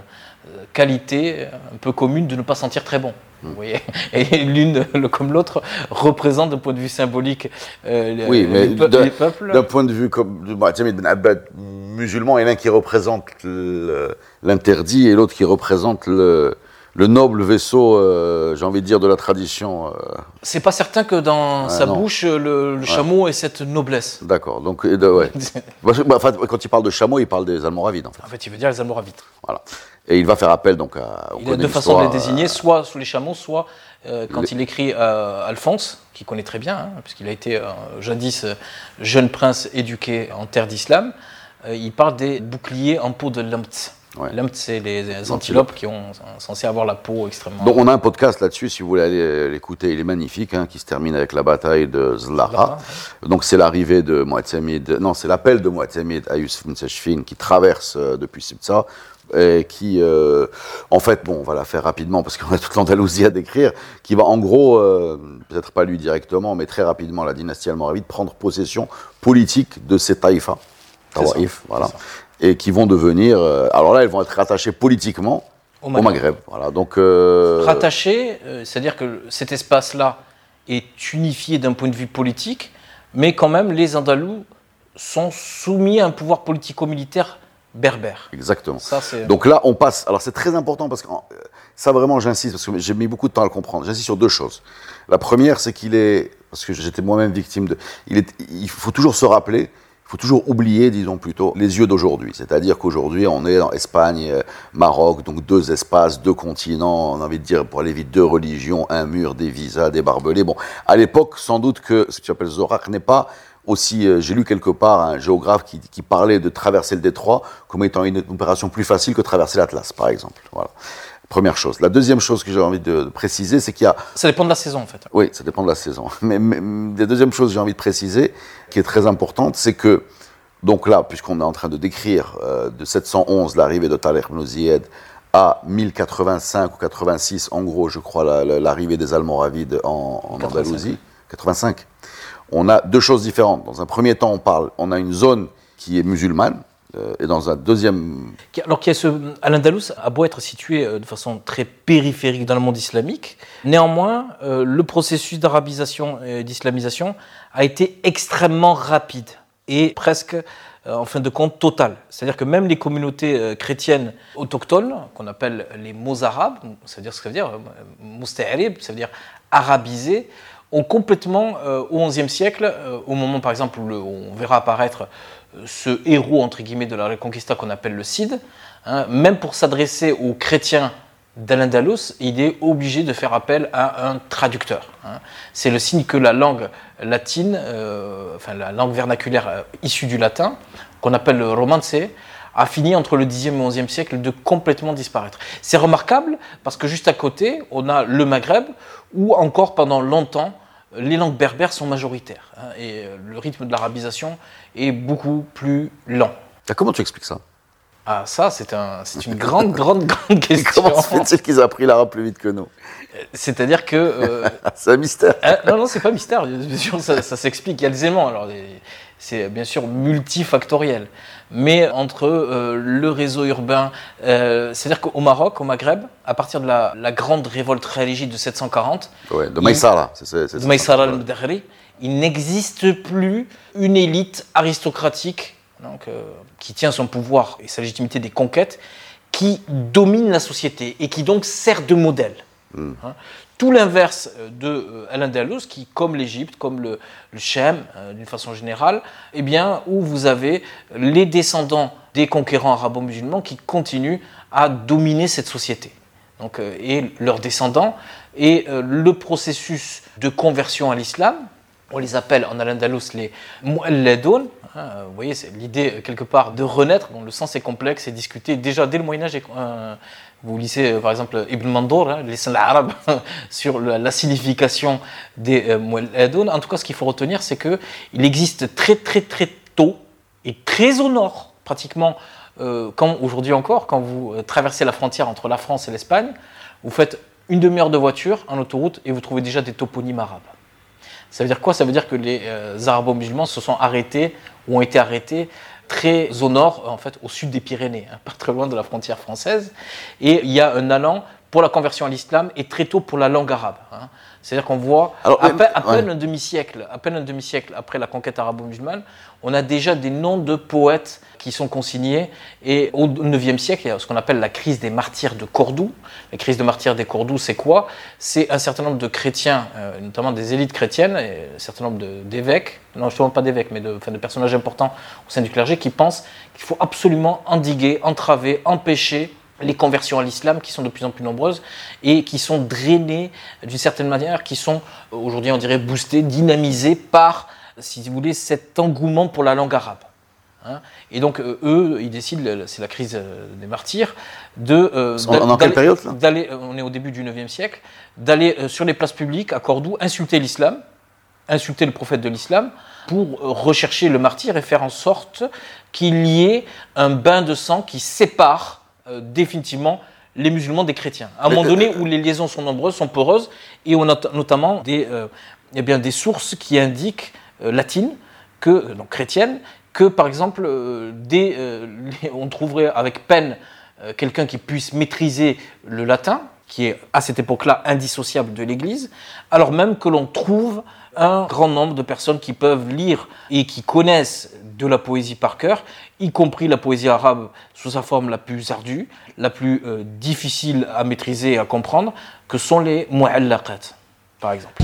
qualité un peu commune de ne pas sentir très bon. Vous voyez, et l'une comme l'autre représente d'un point de vue symbolique euh, oui, les, mais les, pe- d'un, les peuples. D'un point de vue comme du Mu'tamid ibn Abbad musulman, il y en a un qui représente le, l'interdit et l'autre qui représente le, le noble vaisseau, euh, j'ai envie de dire, de la tradition. Euh... C'est pas certain que dans ouais, sa non. bouche, le, le ouais. chameau ait cette noblesse. D'accord. Donc, de, ouais. enfin, quand il parle de chameau, il parle des Almoravides. En fait, en fait il veut dire les Almoravides. Voilà. Et il va faire appel donc à. Il a deux façons de les désigner, soit sous les chameaux, soit euh, quand les... il écrit euh, Alphonse, qu'il connaît très bien, hein, puisqu'il a été euh, jadis euh, jeune prince éduqué en terre d'islam. Euh, il parle des boucliers en peau de l'Amt. Ouais. L'Amt, c'est les, les antilopes qui ont censé avoir la peau extrêmement. Donc on a un podcast là-dessus, si vous voulez aller l'écouter, il est magnifique, hein, qui se termine avec la bataille de Zlaha. Donc c'est l'arrivée de Mu'tamid, non, c'est l'appel de Mu'tamid à Youssef ibn Sachfin qui traverse euh, depuis Sibsa. Et qui, euh, en fait, bon, on va la faire rapidement parce qu'on a toute l'Andalousie à décrire, qui va en gros, euh, peut-être pas lui directement, mais très rapidement, la dynastie almoravide prendre possession politique de ces taïfas, tawaïf, voilà, et qui vont devenir, euh, alors là, elles vont être rattachées politiquement au Maghreb. Au Maghreb voilà, donc, euh, rattachées, euh, c'est-à-dire que cet espace-là est unifié d'un point de vue politique, mais quand même, les Andalous sont soumis à un pouvoir politico-militaire berbère. Exactement. Ça, c'est... Donc là, on passe. Alors c'est très important parce que ça vraiment, j'insiste parce que j'ai mis beaucoup de temps à le comprendre. J'insiste sur deux choses. La première, c'est qu'il est, parce que j'étais moi-même victime de. Il est, il faut toujours se rappeler, il faut toujours oublier, disons plutôt, les yeux d'aujourd'hui. C'est-à-dire qu'aujourd'hui, on est dans Espagne, Maroc, donc deux espaces, deux continents. On a envie de dire, pour aller vite, deux religions, un mur, des visas, des barbelés. Bon, à l'époque, sans doute que ce que tu appelles Zorak n'est pas aussi, euh, j'ai lu quelque part un géographe qui, qui parlait de traverser le détroit comme étant une opération plus facile que traverser l'Atlas, par exemple. Voilà. Première chose. La deuxième chose que j'ai envie de, de préciser, c'est qu'il y a... Ça dépend de la saison, en fait. Oui, ça dépend de la saison. Mais, mais la deuxième chose que j'ai envie de préciser, qui est très importante, c'est que, donc là, puisqu'on est en train de décrire euh, de sept cent onze l'arrivée de Tariq ibn Ziyad à mille quatre-vingt-cinq ou quatre-vingt-six, en gros, je crois, la, la, l'arrivée des Almoravides en, en Andalousie. quatre-vingt-cinq. On a deux choses différentes. Dans un premier temps, on parle, on a une zone qui est musulmane, euh, et dans un deuxième... Alors qu'il y a ce... Al-Andalus a beau être situé euh, de façon très périphérique dans le monde islamique, néanmoins, euh, le processus d'arabisation et d'islamisation a été extrêmement rapide et presque, euh, en fin de compte, total. C'est-à-dire que même les communautés euh, chrétiennes autochtones, qu'on appelle les Mozarabes, c'est-à-dire ce que ça veut dire, euh, Mousta'arib, ça veut dire arabisés, ont complètement, euh, au onzième siècle, euh, au moment par exemple où, le, où on verra apparaître ce héros entre guillemets de la Reconquista qu'on appelle le Cid, hein, même pour s'adresser aux chrétiens d'Al-Andalus, il est obligé de faire appel à un traducteur. Hein. C'est le signe que la langue latine, euh, enfin la langue vernaculaire euh, issue du latin, qu'on appelle le romance, a fini entre le dixième et onzième siècle de complètement disparaître. C'est remarquable parce que juste à côté, on a le Maghreb, où encore pendant longtemps, les langues berbères sont majoritaires. Hein, et le rythme de l'arabisation est beaucoup plus lent. Et comment tu expliques ça ? Ah, ça, c'est, un, c'est une grande, grande, grande question. Comment se fait-il qu'ils ont appris l'arabe plus vite que nous ? C'est-à-dire que... Euh, c'est un mystère. Euh, non, non, c'est pas mystère. Bien sûr, ça, ça s'explique. Il y a des éléments. Alors, c'est bien sûr multifactoriel. Mais entre euh, le réseau urbain... Euh, c'est-à-dire qu'au Maroc, au Maghreb, à partir de la, la grande révolte religieuse de sept cent quarante... Ouais, de Maïsara. C'est, c'est, c'est de Maïsara al-Mudahri, il n'existe plus une élite aristocratique donc, euh, qui tient son pouvoir et sa légitimité des conquêtes, qui domine la société et qui donc sert de modèle. Mm. Hein. Tout l'inverse de euh, Al-Andalus, qui, comme l'Égypte, comme le, le Chem, euh, d'une façon générale, eh bien, où vous avez les descendants des conquérants arabo-musulmans qui continuent à dominer cette société. Donc, euh, et leurs descendants, et euh, le processus de conversion à l'islam, on les appelle en Al-Andalus les Mu'alladoun. Hein, vous voyez, c'est l'idée quelque part de renaître, dont le sens est complexe et discuté déjà dès le Moyen-Âge. Euh, vous lisez euh, par exemple Ibn Mandour, hein, l'Islam arabe, sur la, la signification des euh, Mu'alladoun. En tout cas, ce qu'il faut retenir, c'est qu'il existe très très très tôt et très au nord, pratiquement, euh, quand, aujourd'hui encore, quand vous euh, traversez la frontière entre la France et l'Espagne, vous faites une demi-heure de voiture en autoroute et vous trouvez déjà des toponymes arabes. Ça veut dire quoi ? Ça veut dire que les euh, arabo-musulmans se sont arrêtés, ou ont été arrêtés très au nord, en fait, au sud des Pyrénées, hein, pas très loin de la frontière française. Et il y a un allant pour la conversion à l'islam et très tôt pour la langue arabe. Hein. C'est-à-dire qu'on voit, Alors, à, peine, à peine ouais. un demi-siècle, à peine un demi-siècle après la conquête arabo-musulmane, on a déjà des noms de poètes qui sont consignés. Et au neuvième siècle, il y a ce qu'on appelle la crise des martyrs de Cordoue. La crise des martyrs de Cordoue, c'est quoi ? C'est un certain nombre de chrétiens, euh, notamment des élites chrétiennes, et un certain nombre de, d'évêques, non justement pas d'évêques, mais de, enfin, de personnages importants au sein du clergé, qui pensent qu'il faut absolument endiguer, entraver, empêcher les conversions à l'islam qui sont de plus en plus nombreuses et qui sont drainées d'une certaine manière, qui sont aujourd'hui on dirait boostées, dynamisées par, si vous voulez, cet engouement pour la langue arabe. Hein, et donc euh, eux, ils décident, c'est la crise euh, des martyrs, de euh, en, en quelle période là d'aller, on est au début du neuvième siècle, d'aller euh, sur les places publiques à Cordoue insulter l'islam, insulter le prophète de l'islam, pour rechercher le martyr et faire en sorte qu'il y ait un bain de sang qui sépare Euh, définitivement les musulmans des chrétiens. À un moment donné où les liaisons sont nombreuses, sont poreuses, et on a notamment des, euh, eh bien, des sources qui indiquent, euh, latines, que, euh, donc chrétiennes, que par exemple, euh, des, euh, les, on trouverait avec peine euh, quelqu'un qui puisse maîtriser le latin, qui est à cette époque-là indissociable de l'Église, alors même que l'on trouve un grand nombre de personnes qui peuvent lire et qui connaissent de la poésie par cœur, y compris la poésie arabe sous sa forme la plus ardue, la plus euh, difficile à maîtriser et à comprendre, que sont les mu'allaqat, par exemple.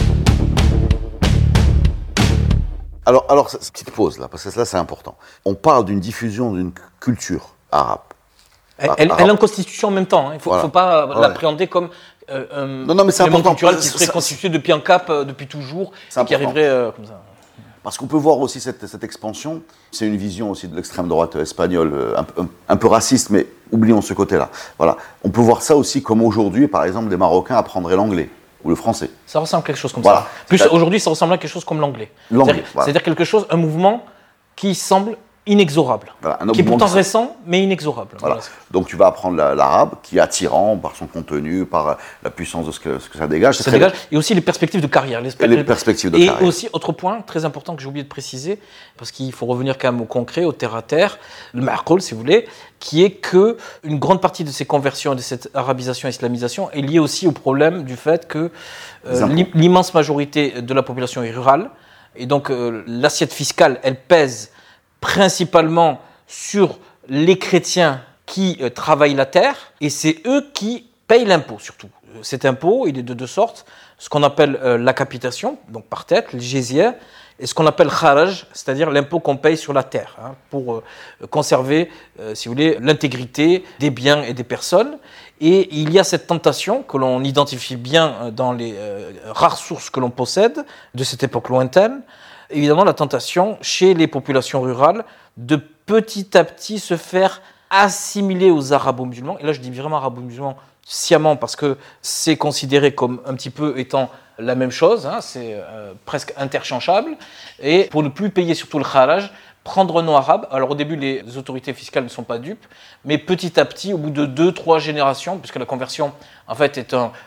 Alors, alors, petite pause là, parce que là c'est important. On parle d'une diffusion d'une culture arabe. Elle, elle, elle est en constitution en même temps, il hein. ne faut, voilà. faut pas ouais. l'appréhender comme euh, un non, non, mais c'est élément important. culturel qui serait ça, constitué depuis un cap, euh, depuis toujours, et important. Qui arriverait euh, comme ça. Parce qu'on peut voir aussi cette, cette expansion, c'est une vision aussi de l'extrême droite espagnole, un, un, un peu raciste, mais oublions ce côté-là. Voilà. On peut voir ça aussi comme aujourd'hui, par exemple, des Marocains apprendraient l'anglais ou le français. Ça ressemble à quelque chose comme voilà. ça. Plus c'est aujourd'hui, ça ressemble à quelque chose comme l'anglais. l'anglais c'est-à-dire, voilà. c'est-à-dire quelque chose, un mouvement qui semble inexorable, voilà, qui est pourtant récent, mais inexorable. Voilà. Voilà. Donc tu vas apprendre la, l'arabe, qui est attirant par son contenu, par la puissance de ce que, ce que ça dégage. Ça dégage, et aussi les perspectives de carrière. Les, et les perspectives de et carrière. Et aussi, autre point très important que j'ai oublié de préciser, parce qu'il faut revenir quand même au concret, au terre-à-terre, le ma'qoul, si vous voulez, qui est que une grande partie de ces conversions et de cette arabisation et islamisation est liée aussi au problème du fait que euh, l'immense majorité de la population est rurale, et donc euh, l'assiette fiscale, elle pèse principalement sur les chrétiens qui euh, travaillent la terre, et c'est eux qui payent l'impôt surtout. Cet impôt, il est de deux sortes, ce qu'on appelle euh, la capitation, donc par tête, le jizya, et ce qu'on appelle kharaj, c'est-à-dire l'impôt qu'on paye sur la terre, hein, pour euh, conserver, euh, si vous voulez, l'intégrité des biens et des personnes. Et il y a cette tentation que l'on identifie bien dans les euh, rares sources que l'on possède de cette époque lointaine, évidemment la tentation chez les populations rurales de petit à petit se faire assimiler aux arabo-musulmans. Et là je dis vraiment arabo-musulmans sciemment parce que c'est considéré comme un petit peu étant la même chose, hein, c'est euh, presque interchangeable. Et pour ne plus payer surtout le kharaj, prendre un nom arabe. Alors au début, les autorités fiscales ne sont pas dupes, mais petit à petit, au bout de deux, trois générations, puisque la conversion, en fait, est un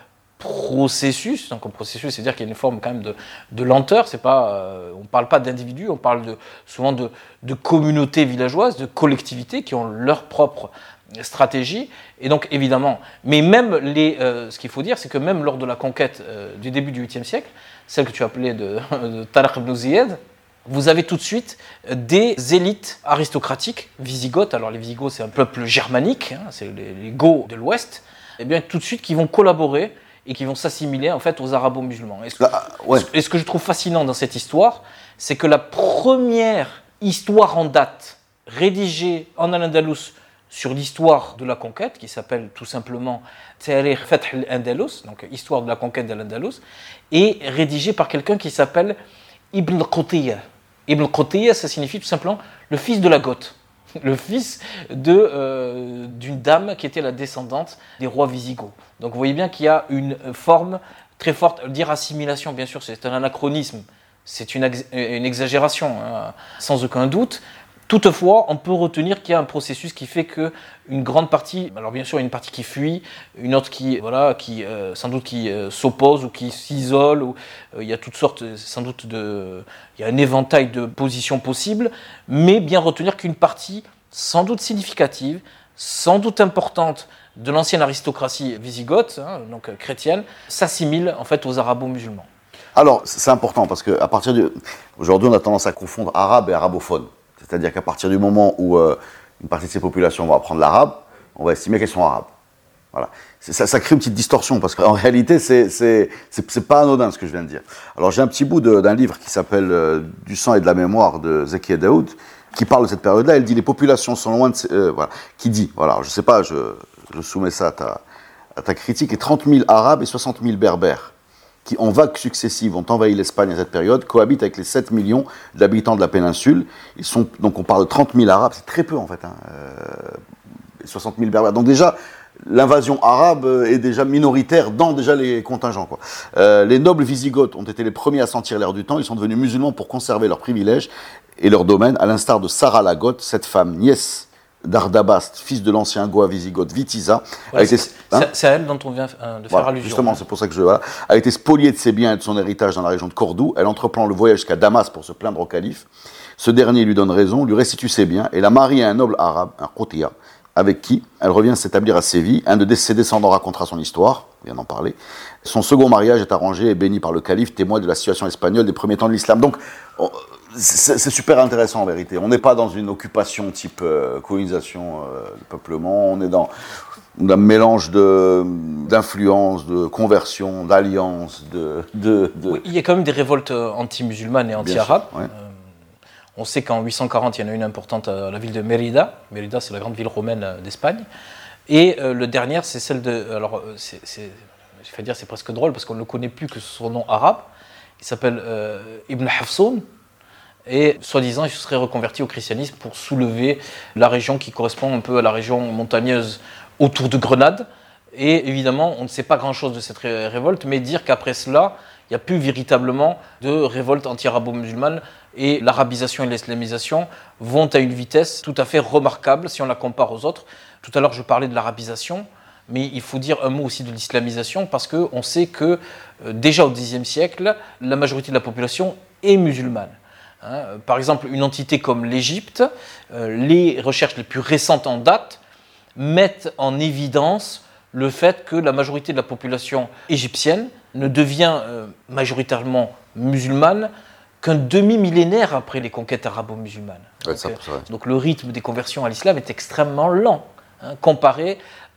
processus. Donc un processus, c'est-à-dire qu'il y a une forme quand même de, de lenteur. C'est pas, euh, on ne parle pas d'individus, on parle de, souvent de, de communautés villageoises, de collectivités qui ont leur propre stratégie. Et donc évidemment, mais même les, euh, ce qu'il faut dire, c'est que même lors de la conquête euh, du début du huitième siècle, celle que tu appelais de, de Tariq ibn Ziyad, vous avez tout de suite des élites aristocratiques wisigoths. Alors les Wisigoths, c'est un peuple germanique, hein, c'est les, les Goths de l'Ouest. Et bien tout de suite, qui vont collaborer et qui vont s'assimiler en fait aux arabo-musulmans. Et ce, Là, ouais. et ce que je trouve fascinant dans cette histoire, c'est que la première histoire en date rédigée en Al-Andalus sur l'histoire de la conquête, qui s'appelle tout simplement Tarikh Fath al-Andalus, donc histoire de la conquête de l'Andalus, est rédigée par quelqu'un qui s'appelle Ibn Qutiyya. Ibn Qutiyya, ça signifie tout simplement le fils de la Goth, le fils de, euh, d'une dame qui était la descendante des rois wisigoths. Donc vous voyez bien qu'il y a une forme très forte, dire assimilation, bien sûr, c'est un anachronisme, c'est une, ex- une exagération, hein, sans aucun doute. Toutefois, on peut retenir qu'il y a un processus qui fait qu'une grande partie, alors bien sûr, il y a une partie qui fuit, une autre qui, voilà, qui euh, sans doute qui euh, s'oppose ou qui s'isole, ou euh, il y a toutes sortes, sans doute de, il y a un éventail de positions possibles, mais bien retenir qu'une partie, sans doute significative, sans doute importante de l'ancienne aristocratie wisigothe, hein, donc euh, chrétienne, s'assimile en fait aux arabo-musulmans. Alors, c'est important parce qu'à partir du... Aujourd'hui, on a tendance à confondre arabe et arabophone. C'est-à-dire qu'à partir du moment où euh, une partie de ces populations va apprendre l'arabe, on va estimer qu'elles sont arabes. Voilà. C'est, ça, ça crée une petite distorsion, parce qu'en réalité, c'est, c'est, c'est, c'est pas anodin ce que je viens de dire. Alors j'ai un petit bout de, d'un livre qui s'appelle euh, « Du sang et de la mémoire » de Zekiya Daoud, qui parle de cette période-là. Elle dit « Les populations sont loin de... Euh, » voilà. Qui dit, voilà, je sais pas, je, je soumets ça à ta, à ta critique, et trente mille arabes et soixante mille berbères, qui en vagues successives ont envahi l'Espagne à cette période, cohabitent avec les sept millions d'habitants de la péninsule. Ils sont, donc on parle de trente mille arabes, c'est très peu en fait, hein, euh, et soixante mille berbères. Donc déjà, l'invasion arabe est déjà minoritaire dans déjà les contingents, quoi. Euh, les nobles wisigoths ont été les premiers à sentir l'air du temps, ils sont devenus musulmans pour conserver leurs privilèges et leurs domaines, à l'instar de Sarah la Goth, cette femme nièce d'Ardabast, fils de l'ancien Goa wisigoth Witiza, Ouais, a été, c'est, hein c'est, c'est à elle dont on vient euh, de faire voilà, allusion. justement, c'est pour ça que je voilà, a été spoliée de ses biens et de son héritage dans la région de Cordoue. Elle entreprend le voyage jusqu'à Damas pour se plaindre au calife. Ce dernier lui donne raison, lui restitue ses biens et la marie à un noble arabe, un Qutiyya, avec qui elle revient s'établir à Séville. Un de ses descendants racontera son histoire, on vient d'en parler. Son second mariage est arrangé et béni par le calife, témoin de la situation espagnole des premiers temps de l'islam. Donc, on, c'est, c'est super intéressant en vérité. On n'est pas dans une occupation type euh, colonisation, euh, de peuplement. On est dans un mélange de, d'influences, de conversions, d'alliances, de... de, de... Oui, il y a quand même des révoltes anti-musulmanes et anti-arabes. Sûr, ouais. Euh, on sait qu'en huit cent quarante, il y en a une importante à la ville de Mérida. Mérida, c'est la grande ville romaine d'Espagne. Et euh, le dernier, c'est celle de... Alors, c'est, c'est, je vais dire, c'est presque drôle parce qu'on ne le connaît plus que son nom arabe. Il s'appelle euh, Ibn Hafsoun. Et soi-disant, il se serait reconverti au christianisme pour soulever la région qui correspond un peu à la région montagneuse autour de Grenade. Et évidemment, on ne sait pas grand-chose de cette ré- révolte, mais dire qu'après cela, il n'y a plus véritablement de révolte anti-arabo-musulmane et l'arabisation et l'islamisation vont à une vitesse tout à fait remarquable si on la compare aux autres. Tout à l'heure, je parlais de l'arabisation, mais il faut dire un mot aussi de l'islamisation parce qu'on sait que euh, déjà au dixième siècle, la majorité de la population est musulmane. Hein, par exemple, une entité comme l'Égypte, euh, les recherches les plus récentes en date mettent en évidence le fait que la majorité de la population égyptienne ne devient euh, majoritairement musulmane qu'un demi-millénaire après les conquêtes arabo-musulmanes. Ouais, donc, ça, euh, c'est vrai. donc le rythme des conversions à l'islam est extrêmement lent, hein, comparé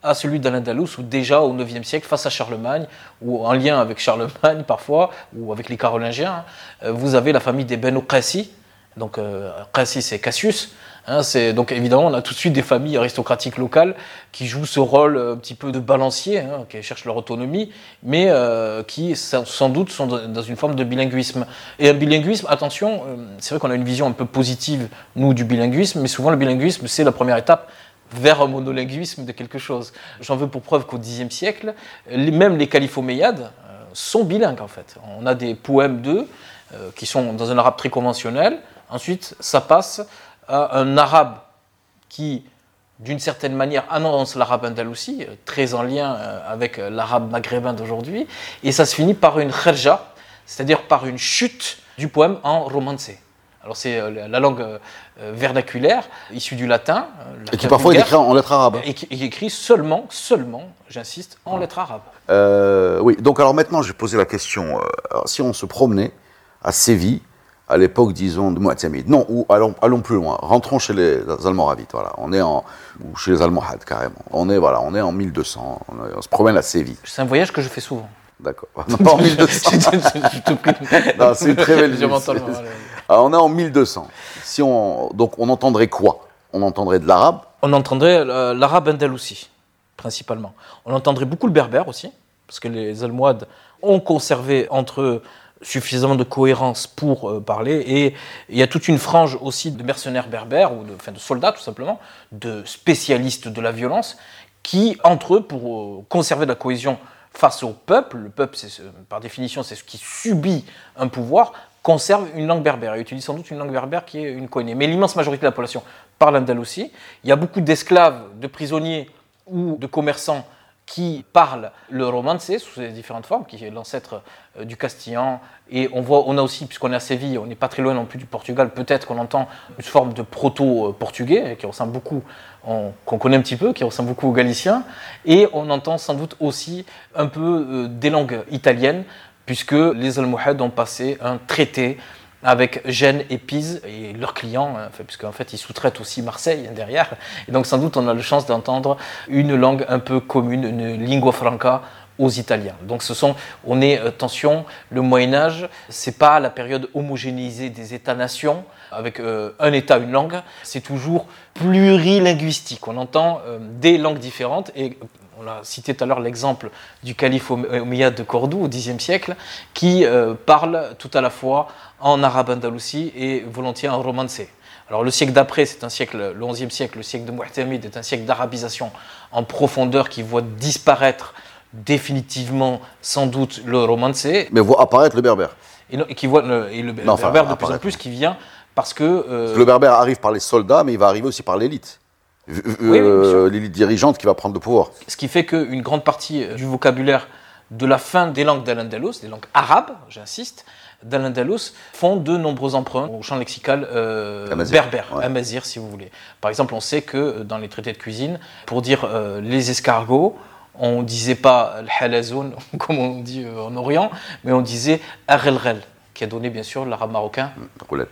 à celui d'Al-Andalus, où déjà au neuvième siècle, face à Charlemagne, ou en lien avec Charlemagne parfois, ou avec les Carolingiens, euh, vous avez la famille des Benu Qasi. Donc euh, Qasi, c'est Cassius. Hein, c'est, donc évidemment, on a tout de suite des familles aristocratiques locales qui jouent ce rôle un petit peu de balancier, hein, qui cherchent leur autonomie, mais euh, qui sans doute sont dans une forme de bilinguisme. Et un bilinguisme, attention, euh, c'est vrai qu'on a une vision un peu positive, nous, du bilinguisme, mais souvent le bilinguisme, c'est la première étape vers un monolinguisme de quelque chose. J'en veux pour preuve qu'au Xe siècle, les, même les califes omeyyades euh, sont bilingues en fait. On a des poèmes d'eux euh, qui sont dans un arabe très conventionnel. Ensuite, ça passe à un arabe qui, d'une certaine manière, annonce l'arabe andalousi, très en lien avec l'arabe maghrébin d'aujourd'hui, et ça se finit par une kharja, c'est-à-dire par une chute du poème en romancé. Alors c'est la langue vernaculaire, issue du latin. Et qui parfois est écrit en lettres arabes. Et qui est écrit seulement, seulement, j'insiste, en lettres arabes. Euh, oui, donc alors maintenant, je vais poser la question, euh, alors, si on se promenait à Séville, à l'époque, disons, de Mu'tamid. Non, ou allons, allons plus loin. Rentrons chez les Almoravides. Voilà, on est en ou chez les Almohades carrément. On est voilà, on est en mille deux cents. On, est, on se promène à Séville. C'est un voyage que je fais souvent. D'accord. Non, pas en mille deux cents. Non, c'est une très belle ville. Alors, on est en mille deux cents. Si on donc on entendrait quoi? On entendrait de l'arabe. On entendrait euh, l'arabe andalousi principalement. On entendrait beaucoup le berbère aussi, parce que les Almohades ont conservé entre eux suffisamment de cohérence pour euh, parler, et il y a toute une frange aussi de mercenaires berbères, ou de, enfin, de soldats tout simplement, de spécialistes de la violence, qui, entre eux, pour euh, conserver de la cohésion face au peuple, le peuple, c'est, par définition, c'est ce qui subit un pouvoir, conserve une langue berbère, et utilise sans doute une langue berbère qui est une connue. Mais l'immense majorité de la population parle andalousi. Il y a beaucoup d'esclaves, de prisonniers ou de commerçants qui parle le romancé sous ses différentes formes, qui est l'ancêtre euh, du castillan. Et on voit, on a aussi, puisqu'on est à Séville, on n'est pas très loin non plus du Portugal, peut-être qu'on entend une forme de proto-portugais, qui ressemble beaucoup, on, qu'on connaît un petit peu, qui ressemble beaucoup au galicien. Et on entend sans doute aussi un peu euh, des langues italiennes, puisque les Almohades ont passé un traité avec Gênes et Pise et leurs clients, hein, puisqu'en fait ils sous-traitent aussi Marseille hein, derrière, et donc sans doute on a la chance d'entendre une langue un peu commune, une lingua franca aux Italiens. Donc ce sont, on est, attention, le Moyen-Âge, c'est pas la période homogénéisée des États-nations, avec euh, un État, une langue, c'est toujours plurilinguistique, on entend euh, des langues différentes, et on a cité tout à l'heure l'exemple du calife omeyyade de Cordoue au Xe siècle, qui euh, parle tout à la fois en arabe andalousi et volontiers en romancé. Alors le siècle d'après, c'est un siècle, le onzième siècle, le siècle de Mu'tamid est un siècle d'arabisation en profondeur qui voit disparaître définitivement sans doute le romancé. Mais voit apparaître le berbère. Et, et qui voit le, et le, non, le enfin, berbère de plus en plus qui vient parce que... Euh, le berbère arrive par les soldats, mais il va arriver aussi par l'élite. Euh, oui, oui, l'élite dirigeante qui va prendre le pouvoir. Ce qui fait qu'une grande partie du vocabulaire de la fin des langues d'Al-Andalus, des langues arabes, j'insiste, d'Al-Andalus, font de nombreux emprunts au champ lexical euh, berbère, ouais. amazir si vous voulez. Par exemple, on sait que dans les traités de cuisine, pour dire euh, les escargots, on ne disait pas le halazoun, comme on dit euh, en Orient, mais on disait arrelrel, qui a donné bien sûr l'arabe marocain. Roulette.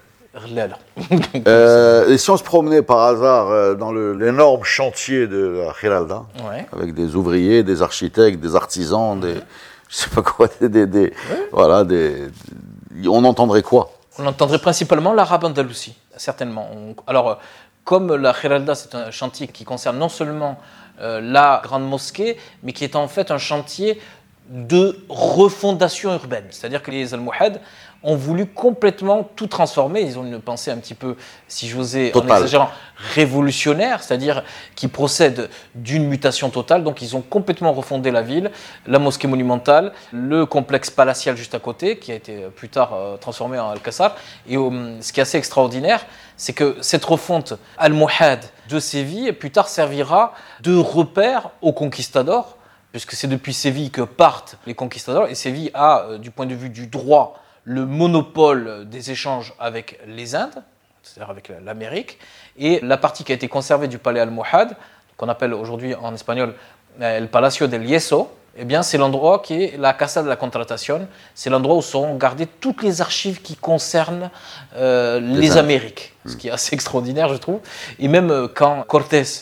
euh, et si on se promenait par hasard euh, dans le, l'énorme chantier de la Giralda, ouais. avec des ouvriers, des architectes, des artisans, des, je sais pas quoi, des, des, des ouais. voilà, des, on entendrait quoi? On entendrait principalement l'arabe andalousi, certainement. On, alors, comme la Giralda, c'est un chantier qui concerne non seulement euh, la grande mosquée, mais qui est en fait un chantier de refondation urbaine. C'est-à-dire que les Almohades ont voulu complètement tout transformer. Ils ont une pensée un petit peu, si j'osais, en exagérant, révolutionnaire, c'est-à-dire qui procède d'une mutation totale. Donc ils ont complètement refondé la ville, la mosquée monumentale, le complexe palatial juste à côté, qui a été plus tard euh, transformé en Alcazar. Et euh, ce qui est assez extraordinaire, c'est que cette refonte almohade de Séville, plus tard, servira de repère aux conquistadors, puisque c'est depuis Séville que partent les conquistadors, et Séville a, euh, du point de vue du droit, le monopole des échanges avec les Indes, c'est-à-dire avec l'Amérique, et la partie qui a été conservée du palais almohade, qu'on appelle aujourd'hui en espagnol el Palacio del Yeso, eh bien c'est l'endroit qui est la Casa de la Contratación, c'est l'endroit où seront gardées toutes les archives qui concernent euh, les Amériques, ce qui est assez extraordinaire je trouve. Et même euh, quand Cortés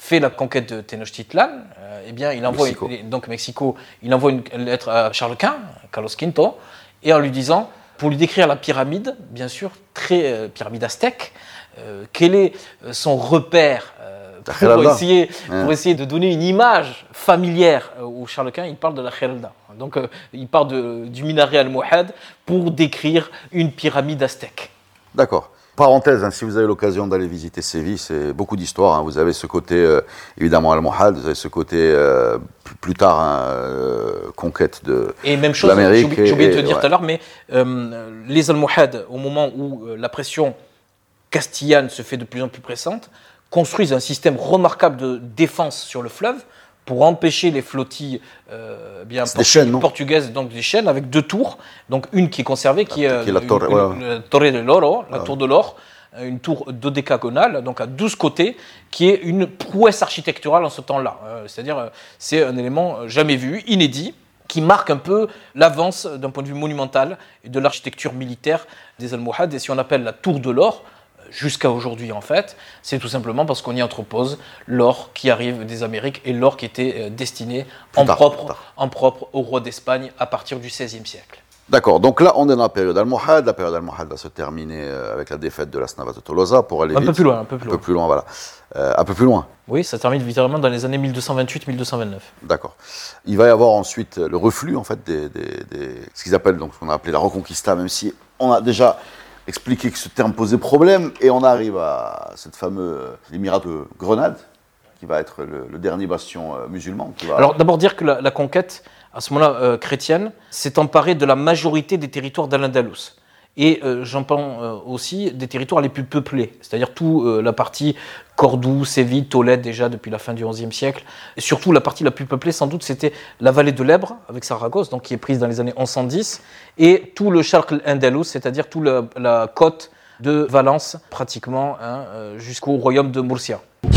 fait la conquête de Tenochtitlan, euh, eh bien, il envoie Mexico. Une, donc Mexico, il envoie une lettre à Charles Quint, Carlos Quinto, et en lui disant, pour lui décrire la pyramide, bien sûr, très euh, pyramide aztèque, euh, quel est son repère euh, pour, essayer, ouais. pour essayer de donner une image familière euh, au Charles Quint, il parle de la Geralda. Donc, euh, il parle de, du minaret al-Muhad pour décrire une pyramide aztèque. D'accord. Parenthèse, hein, si vous avez l'occasion d'aller visiter Séville, c'est beaucoup d'histoire. Hein. Vous avez ce côté, euh, évidemment, Al-Muhad, vous avez ce côté, euh, plus, plus tard, hein, euh, conquête de, et même chose, de l'Amérique. J'ai oublié, j'ai oublié de te dire ouais. tout à l'heure, mais euh, les Almohades, au moment où euh, la pression castillane se fait de plus en plus pressante, construisent un système remarquable de défense sur le fleuve pour empêcher les flottilles euh, bien portugaises, chaînes, portugaises, donc des chaînes avec deux tours, donc une qui est conservée, qui la, est, qui est la, une, torre, une, ouais. la Torre de l'Oro, la ouais. tour de l'or, une tour dodécagonale, donc à douze côtés, qui est une prouesse architecturale en ce temps-là. Euh, c'est-à-dire, c'est un élément jamais vu, inédit, qui marque un peu l'avance d'un point de vue monumental de l'architecture militaire des Almohades. Et si on appelle la tour de l'or, jusqu'à aujourd'hui en fait, c'est tout simplement parce qu'on y entrepose l'or qui arrive des Amériques et l'or qui était destiné en, tard, propre, en propre au roi d'Espagne à partir du seizième siècle. D'accord, donc là on est dans la période Almohade, la période Almohade va se terminer avec la défaite de Las Navas de Tolosa pour aller un vite. peu plus loin, un peu plus un loin. peu plus loin, voilà, euh, un peu plus loin. Oui, ça termine littéralement dans les années mille deux cent vingt-huit mille deux cent vingt-neuf. D'accord. Il va y avoir ensuite le reflux en fait des, des, des ce qu'ils appellent donc ce qu'on a appelé la Reconquista, même si on a déjà expliqué que ce terme posait problème, et on arrive à cette fameuse émirat de Grenade, qui va être le, le dernier bastion euh, musulman. Qui va... Alors d'abord dire que la, la conquête, à ce moment-là, euh, chrétienne, s'est emparée de la majorité des territoires d'Al-Andalus. Et euh, j'entends euh, aussi des territoires les plus peuplés, c'est-à-dire toute euh, la partie Cordoue, Séville, Tolède déjà depuis la fin du onzième siècle. Et surtout la partie la plus peuplée sans doute c'était la vallée de l'Èbre avec Saragosse, donc qui est prise dans les années onze cent dix, et tout le Charq al-Andalus, c'est-à-dire toute la, la côte de Valence pratiquement hein, euh, jusqu'au royaume de Murcia.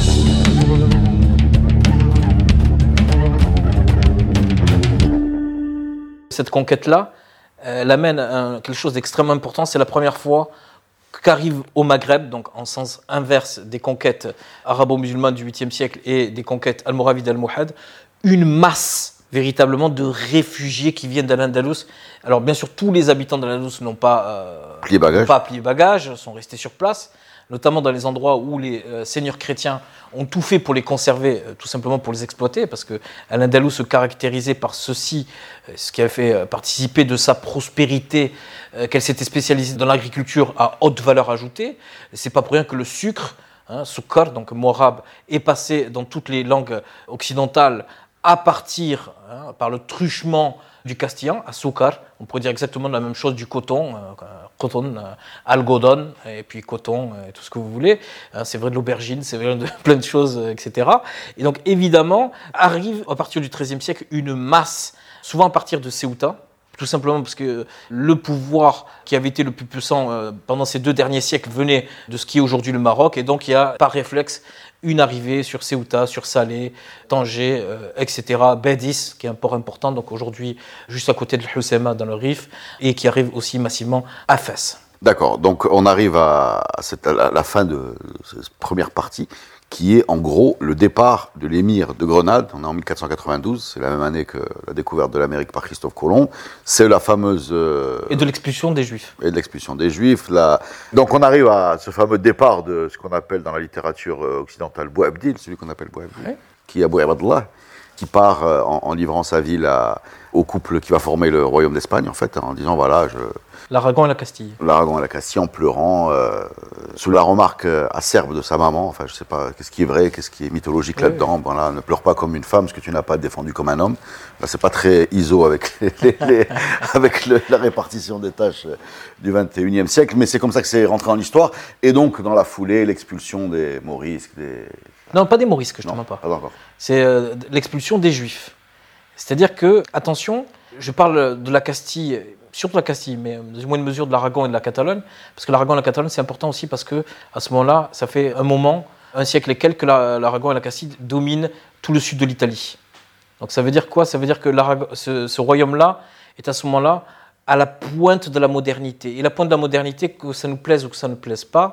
Cette conquête-là, elle amène à quelque chose d'extrêmement important. C'est la première fois qu'arrive au Maghreb, donc en sens inverse des conquêtes arabo-musulmanes du huitième siècle et des conquêtes almoravides d'Almohad, une masse véritablement de réfugiés qui viennent d'Al-Andalus. Alors bien sûr, tous les habitants d'Al-Andalus n'ont pas, euh, plié bagage. pas plié bagage, sont restés sur place, notamment dans les endroits où les euh, seigneurs chrétiens ont tout fait pour les conserver, euh, tout simplement pour les exploiter, parce que Al-Andalus se caractérisait par ceci, euh, ce qui a fait euh, participer de sa prospérité, euh, qu'elle s'était spécialisée dans l'agriculture à haute valeur ajoutée. C'est pas pour rien que le sucre, hein, sukkar, donc mot arabe, est passé dans toutes les langues occidentales à partir, hein, par le truchement du castillan, à sukkar. On pourrait dire exactement la même chose du coton, euh, coton, euh, algodon, et puis coton, et tout ce que vous voulez. Hein, c'est vrai de l'aubergine, c'est vrai de plein de choses, et cetera. Et donc, évidemment, arrive à partir du treizième siècle une masse, souvent à partir de Ceuta, tout simplement parce que le pouvoir qui avait été le plus puissant euh, pendant ces deux derniers siècles venait de ce qui est aujourd'hui le Maroc, et donc il y a par réflexe une arrivée sur Ceuta, sur Salé, Tanger, euh, et cetera. Bédis, qui est un port important, donc aujourd'hui juste à côté de Hoceima dans le Rif, et qui arrive aussi massivement à Fès. D'accord, donc on arrive à, cette, à la fin de cette première partie, qui est en gros le départ de l'émir de Grenade. On est en mille quatre cent quatre-vingt-douze, c'est la même année que la découverte de l'Amérique par Christophe Colomb. C'est la fameuse... Euh, et de l'expulsion des Juifs. Et de l'expulsion des Juifs. La... Donc on arrive à ce fameux départ de ce qu'on appelle dans la littérature occidentale Bouabdil, celui qu'on appelle Bouabdil, oui. Qui est Abou Abdallah, qui part euh, en, en livrant sa ville à, au couple qui va former le royaume d'Espagne, en fait, en disant voilà, je... L'Aragon et la Castille. L'Aragon et la Castille, en pleurant, euh, sous la remarque euh, acerbe de sa maman. Enfin, je sais pas, qu'est-ce qui est vrai, qu'est-ce qui est mythologique oui, là-dedans. Oui. Voilà, ne pleure pas comme une femme, ce que tu n'as pas défendu comme un homme. Là, c'est pas très I S O avec, les, les, les, avec le, la répartition des tâches du vingt et unième siècle, mais c'est comme ça que c'est rentré en histoire. Et donc, dans la foulée, l'expulsion des Morisques, des... Non, pas des Morisques, je ne te mens pas. Pas encore. C'est euh, l'expulsion des Juifs. C'est-à-dire que, attention, je parle de la Castille, surtout la Castille, mais dans une moindre mesure de l'Aragon et de la Catalogne, parce que l'Aragon et la Catalogne, c'est important aussi parce que à ce moment-là, ça fait un moment, un siècle et quelques, que la, l'Aragon et la Castille dominent tout le sud de l'Italie. Donc ça veut dire quoi ? Ça veut dire que ce, ce royaume-là est à ce moment-là à la pointe de la modernité. Et la pointe de la modernité, que ça nous plaise ou que ça ne plaise pas,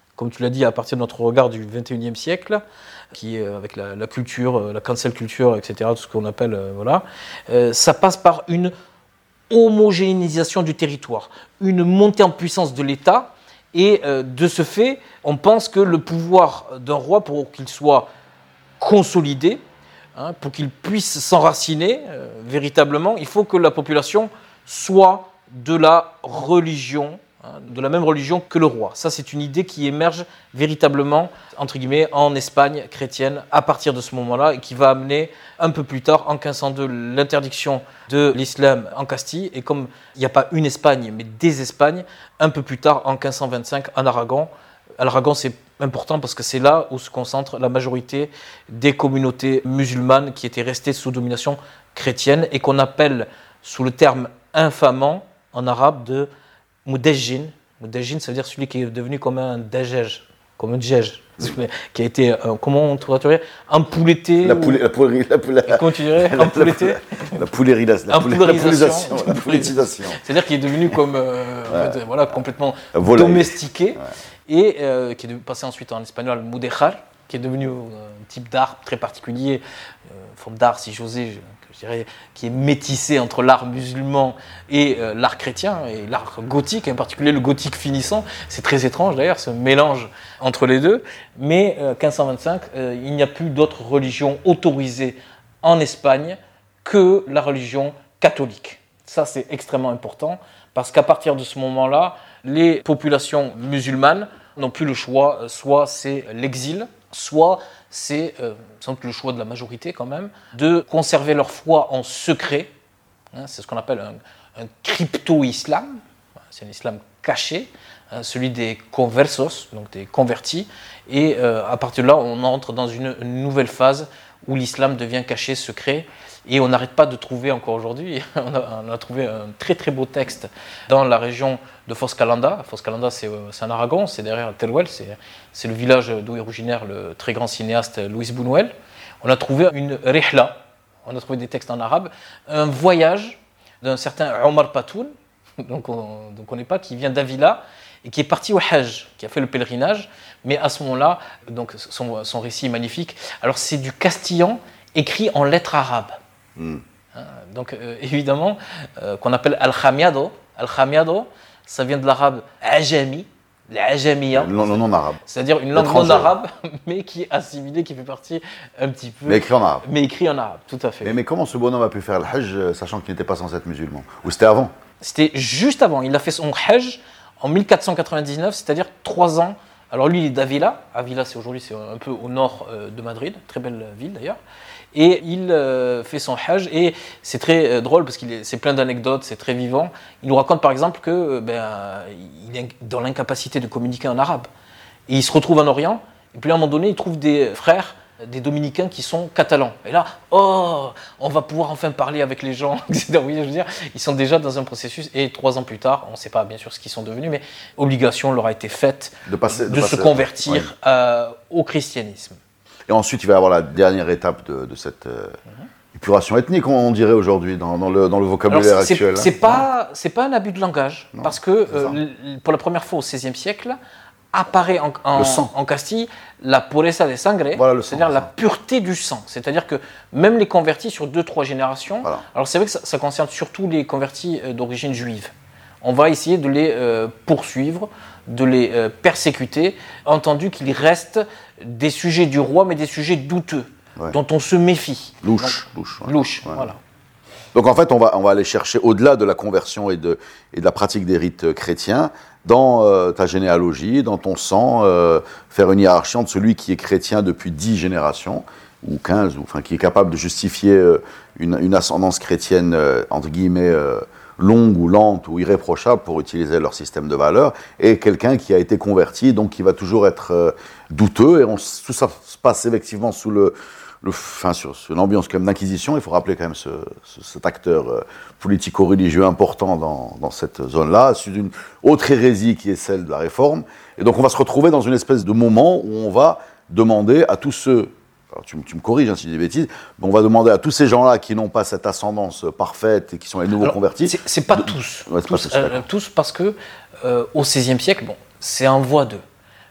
comme tu l'as dit, à partir de notre regard du vingt et unième siècle, qui est avec la, la culture, la cancel culture, et cetera, tout ce qu'on appelle, euh, voilà, euh, ça passe par une homogénéisation du territoire, une montée en puissance de l'État, et euh, de ce fait, on pense que le pouvoir d'un roi, pour qu'il soit consolidé, hein, pour qu'il puisse s'enraciner euh, véritablement, il faut que la population soit de la religion, de la même religion que le roi. Ça, c'est une idée qui émerge véritablement, entre guillemets, en Espagne chrétienne à partir de ce moment-là et qui va amener un peu plus tard, en quinze cent deux, l'interdiction de l'islam en Castille. Et comme il n'y a pas une Espagne, mais des Espagnes, un peu plus tard, en quinze cent vingt-cinq, en Aragon. L'Aragon, c'est important parce que c'est là où se concentre la majorité des communautés musulmanes qui étaient restées sous domination chrétienne et qu'on appelle, sous le terme infamant en arabe, de Mudajjin. Mudajjin, ça veut dire celui qui est devenu comme un dajjaj, comme un djaj, qui a été, euh, comment on dirait, empouletté. La poulet, ou... la poulet, la poulet, comment tu dirais, empouletté. La poulérisation. La poulérisation. La poulétisation. C'est-à-dire qu'il est devenu comme, euh, ouais. en fait, voilà, complètement Volaille. domestiqué, ouais. et euh, qui est passé ensuite en espagnol mudéjar, qui est devenu un type d'art très particulier, euh, forme d'art, si j'osais, je, je dirais, qui est métissé entre l'art musulman et euh, l'art chrétien, et l'art gothique, en particulier le gothique finissant. C'est très étrange d'ailleurs, ce mélange entre les deux. Mais euh, quinze cent vingt-cinq, euh, il n'y a plus d'autres religions autorisées en Espagne que la religion catholique. Ça, c'est extrêmement important, parce qu'à partir de ce moment-là, les populations musulmanes n'ont plus le choix, soit c'est l'exil, soit c'est, euh, sans doute le choix de la majorité quand même, de conserver leur foi en secret. Hein, c'est ce qu'on appelle un, un crypto-islam. C'est un islam caché, hein, celui des conversos, donc des convertis. Et euh, à partir de là, on entre dans une, une nouvelle phase où l'islam devient caché, secret. Et on n'arrête pas de trouver encore aujourd'hui, on a, on a trouvé un très très beau texte dans la région de Foscalanda. Foscalanda, c'est, c'est en Aragon, c'est derrière Teruel, c'est, c'est le village d'où est originaire le très grand cinéaste Luis Buñuel. On a trouvé une rihla, on a trouvé des textes en arabe, un voyage d'un certain Omar Patoun, donc on ne connaît pas, qui vient d'Avila et qui est parti au Hajj, qui a fait le pèlerinage, mais à ce moment-là, donc son, son récit est magnifique. Alors c'est du castillan écrit en lettres arabes. Mm. Donc euh, évidemment, euh, qu'on appelle al-khamiado. Al-khamiado, ça vient de l'arabe ajami, l'ajamiya. Le non, non arabe. C'est-à-dire une langue non arabe, mais qui est assimilée, qui fait partie un petit peu. Mais écrit en arabe. Mais écrit en arabe, tout à fait. Mais, mais comment ce bonhomme a pu faire le hajj, sachant qu'il n'était pas censé être musulman? Ou c'était avant? C'était juste avant. Il a fait son hajj en mille quatre cent quatre-vingt-dix-neuf, c'est-à-dire trois ans. Alors lui, il est d'Avila. Avila, c'est aujourd'hui, c'est un peu au nord euh, de Madrid, très belle ville d'ailleurs. Et il euh, fait son hajj, et c'est très euh, drôle parce que c'est plein d'anecdotes, c'est très vivant. Il nous raconte par exemple que ben, il est dans l'incapacité de communiquer en arabe. Et il se retrouve en Orient, et puis à un moment donné, il trouve des frères, des dominicains qui sont catalans. Et là, oh, on va pouvoir enfin parler avec les gens, et cetera. Oui, je veux dire, ils sont déjà dans un processus, et trois ans plus tard, on ne sait pas bien sûr ce qu'ils sont devenus, mais obligation leur a été faite de, passer, de, de passer, se convertir ouais. euh, au christianisme. Et ensuite, il va y avoir la dernière étape de, de cette euh, épuration ethnique, on dirait aujourd'hui, dans, dans, le, dans le vocabulaire Alors, c'est, actuel. C'est, c'est, pas, c'est pas un abus de langage, non, parce que euh, pour la première fois au seizième siècle, apparaît en, en, en Castille la pureza de sangre, voilà, c'est-à-dire sang, la pureté du sang. C'est-à-dire que même les convertis sur deux, trois générations, voilà. Alors c'est vrai que ça, ça concerne surtout les convertis d'origine juive. On va essayer de les euh, poursuivre, de les euh, persécuter, entendu qu'il reste des sujets du roi, mais des sujets douteux, ouais. dont on se méfie. Louche. Donc, louche, ouais. louche ouais. Voilà. Donc en fait, on va, on va aller chercher, au-delà de la conversion et de, et de la pratique des rites chrétiens, dans euh, ta généalogie, dans ton sang, euh, faire une hiérarchie entre celui qui est chrétien depuis dix générations, ou quinze, ou, enfin, qui est capable de justifier euh, une, une ascendance chrétienne, euh, entre guillemets, euh, longue ou lente ou irréprochable pour utiliser leur système de valeurs, et quelqu'un qui a été converti, donc qui va toujours être euh, douteux, et on, tout ça se passe effectivement sous le, le, enfin, sur, sur une ambiance comme d'inquisition. Il faut rappeler quand même ce, ce, cet acteur euh, politico-religieux important dans, dans cette zone-là, sous une autre hérésie qui est celle de la réforme, et donc on va se retrouver dans une espèce de moment où on va demander à tous ceux, alors tu, tu me corriges hein, si je dis des bêtises, mais on va demander à tous ces gens-là qui n'ont pas cette ascendance parfaite et qui sont les nouveaux alors, convertis. C'est, c'est pas de, tous, ouais, c'est tous, pas tous, euh, tous parce que euh, au seizième siècle, bon, c'est en voie de.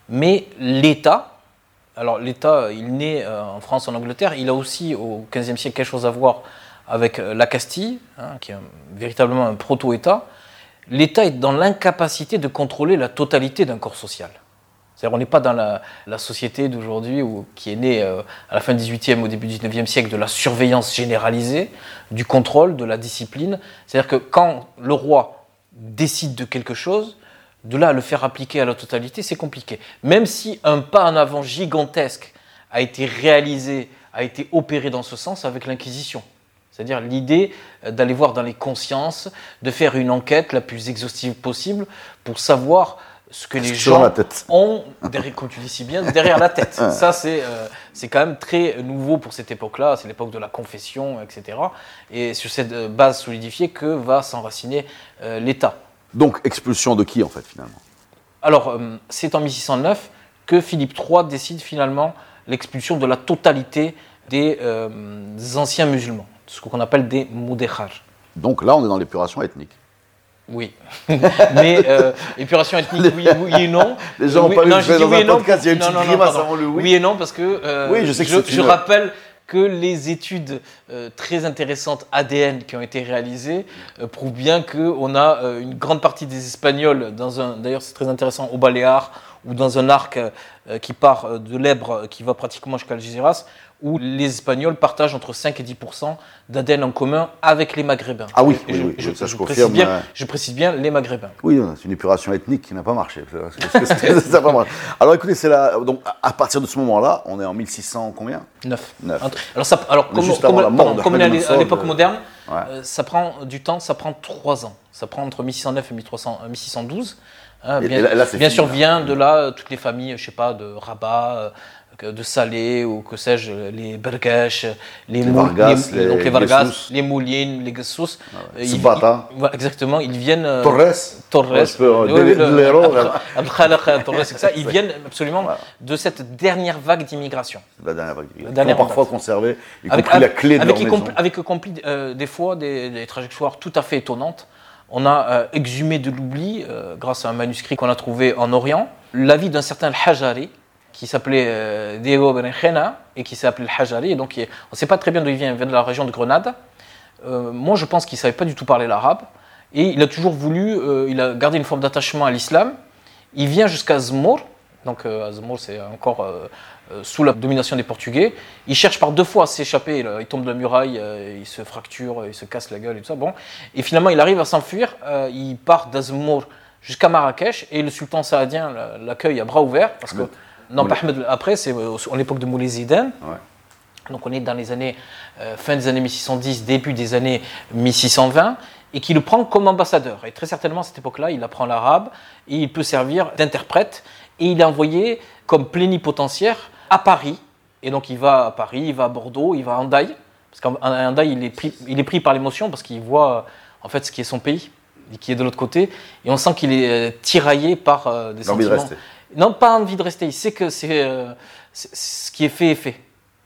Mais l'État, alors l'État, il naît euh, en France, en Angleterre, il a aussi au quinzième siècle quelque chose à voir avec euh, la Castille, hein, qui est un, véritablement un proto-État. L'État est dans l'incapacité de contrôler la totalité d'un corps social. C'est-à-dire, on n'est pas dans la, la société d'aujourd'hui où, qui est née euh, à la fin du dix-huitième, au début du dix-neuvième siècle, de la surveillance généralisée, du contrôle, de la discipline. C'est-à-dire que quand le roi décide de quelque chose, de là à le faire appliquer à la totalité, c'est compliqué. Même si un pas en avant gigantesque a été réalisé, a été opéré dans ce sens avec l'Inquisition. C'est-à-dire l'idée d'aller voir dans les consciences, de faire une enquête la plus exhaustive possible pour savoir ce que les gens ont, derrière, comme tu dis si bien, derrière la tête. Ça, c'est, euh, c'est quand même très nouveau pour cette époque-là. C'est l'époque de la confession, et cetera. Et sur cette base solidifiée que va s'enraciner euh, l'État. Donc, expulsion de qui, en fait, finalement ? Alors, euh, c'est en mille six cent neuf que Philippe trois décide finalement l'expulsion de la totalité des, euh, des anciens musulmans, ce qu'on appelle des moudékhar. Donc là, on est dans l'épuration ethnique. Oui, mais euh, épuration ethnique, oui, oui et non. Les gens n'ont oui, pas non, vu que dans oui un et non, podcast, il y a une petite grimace avant le oui. Oui et non, parce que, euh, oui, je, sais que je, c'est je une... rappelle que les études euh, très intéressantes A D N qui ont été réalisées euh, prouvent bien qu'on a euh, une grande partie des Espagnols, dans un, d'ailleurs c'est très intéressant, au Baléares, ou dans un arc euh, qui part de l'Èbre, qui va pratiquement jusqu'à Algésiras, où les Espagnols partagent entre cinq et dix pour cent d'A D N en commun avec les Maghrébins. Ah oui, et oui, je, oui, je, ça je, je précise confirme. bien, euh... je précise bien les Maghrébins. Oui, c'est une épuration ethnique qui n'a pas marché. Parce que c'est, ça pas marché. Alors écoutez, c'est la... donc, à partir de ce moment-là, on est en mille six cents combien ? Neuf. Neuf. Alors, ça, alors comme, juste comme, avant la pardon, mort comme on est à l'é- à l'époque de... moderne, ouais. euh, ça prend du temps, ça prend trois ans. Ça prend entre mille six cent neuf et mille six cent douze. Hein, bien et là, là, bien fini, sûr, là. vient de là toutes les familles, je sais pas, de Rabat, de Salé, ou que sais-je, les Bergash, les, les Mou- Vargas, les, les, donc les Vargas, Guessous. les Moulines, les Guessous. Ah ouais. euh, Subata. ils, ils, voilà, exactement, ils viennent. Euh, Torres. Torres. Ouais, je peux, euh, Oui, de, oui, de le- l'héros, Abd- là. Abdkhalaq Torres, c'est ça. Ils viennent absolument Voilà. de cette dernière vague d'immigration. La dernière vague. La Ils dernière ont parfois date. conservé, y Avec, compris la clé de avec, leur y maison. compli- avec y compris, euh, des fois des, des trajectoires tout à fait étonnantes. On a euh, exhumé de l'oubli, euh, grâce à un manuscrit qu'on a trouvé en Orient, la vie d'un certain Al-Hajari, qui s'appelait euh, Diego Berenjena, et qui s'est appelé Al-Hajari. Et donc, il est, on ne sait pas très bien d'où il vient, il vient de la région de Grenade. Euh, moi, je pense qu'il ne savait pas du tout parler l'arabe. Et il a toujours voulu, euh, il a gardé une forme d'attachement à l'islam. Il vient jusqu'à Zmour. Donc, euh, Zmour, c'est encore euh, euh, sous la domination des Portugais. Il cherche par deux fois à s'échapper. Là. Il tombe de la muraille, euh, il se fracture, il se casse la gueule et tout ça. Bon. Et finalement, il arrive à s'enfuir. Euh, il part d'Azmour jusqu'à Marrakech. Et le sultan saadien l'accueille à bras ouverts. Parce que, non, pas Ahmed, après, c'est euh, à l'époque de Moulay Zidane. Ouais. Donc, on est dans les années, euh, fin des années mille six cent dix, début des années mille six cent vingt. Et qui le prend comme ambassadeur. Et très certainement, à cette époque-là, il apprend l'arabe et il peut servir d'interprète. Et il est envoyé comme plénipotentiaire à Paris. Et donc, il va à Paris, il va à Bordeaux, il va à Hendaye. Parce qu'à Hendaye, il est pris, il est pris par l'émotion parce qu'il voit en fait ce qui est son pays, qui est de l'autre côté. Et on sent qu'il est tiraillé par euh, des Envie sentiments. de rester. Non, pas envie de rester. Il sait que c'est, euh, c'est, ce qui est fait est fait.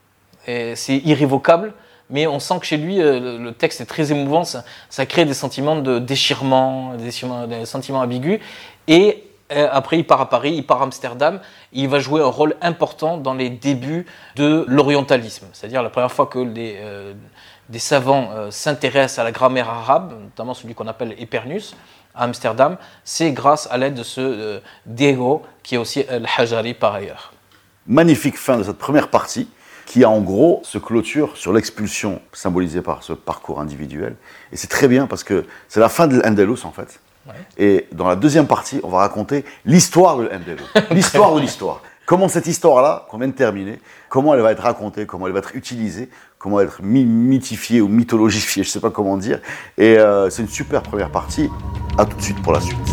Et c'est irrévocable. Mais on sent que chez lui, euh, le texte est très émouvant, ça, ça crée des sentiments de déchirement, des, déchirements, des sentiments ambigus. Et euh, après, il part à Paris, il part à Amsterdam, il va jouer un rôle important dans les débuts de l'orientalisme. C'est-à-dire la première fois que les, euh, des savants euh, s'intéressent à la grammaire arabe, notamment celui qu'on appelle Epernus, à Amsterdam, c'est grâce à l'aide de ce euh, Diego, qui est aussi Al-Hajari par ailleurs. Magnifique fin de cette première partie, qui en gros se clôture sur l'expulsion symbolisée par ce parcours individuel. Et c'est très bien parce que c'est la fin de l'Andalous en fait. Ouais. Et dans la deuxième partie, on va raconter l'histoire de l'Andalous, l'histoire de l'histoire. Comment cette histoire-là, qu'on vient de terminer, comment elle va être racontée, comment elle va être utilisée, comment elle va être mythifiée ou mythologifiée, je ne sais pas comment dire. Et euh, c'est une super première partie. À tout de suite pour la suite.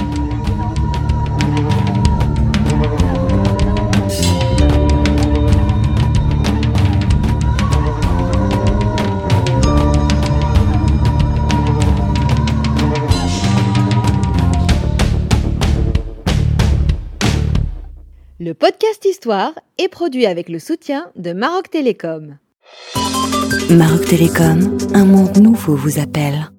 Le podcast Histoire est produit avec le soutien de Maroc Télécom. Maroc Télécom, un monde nouveau vous appelle.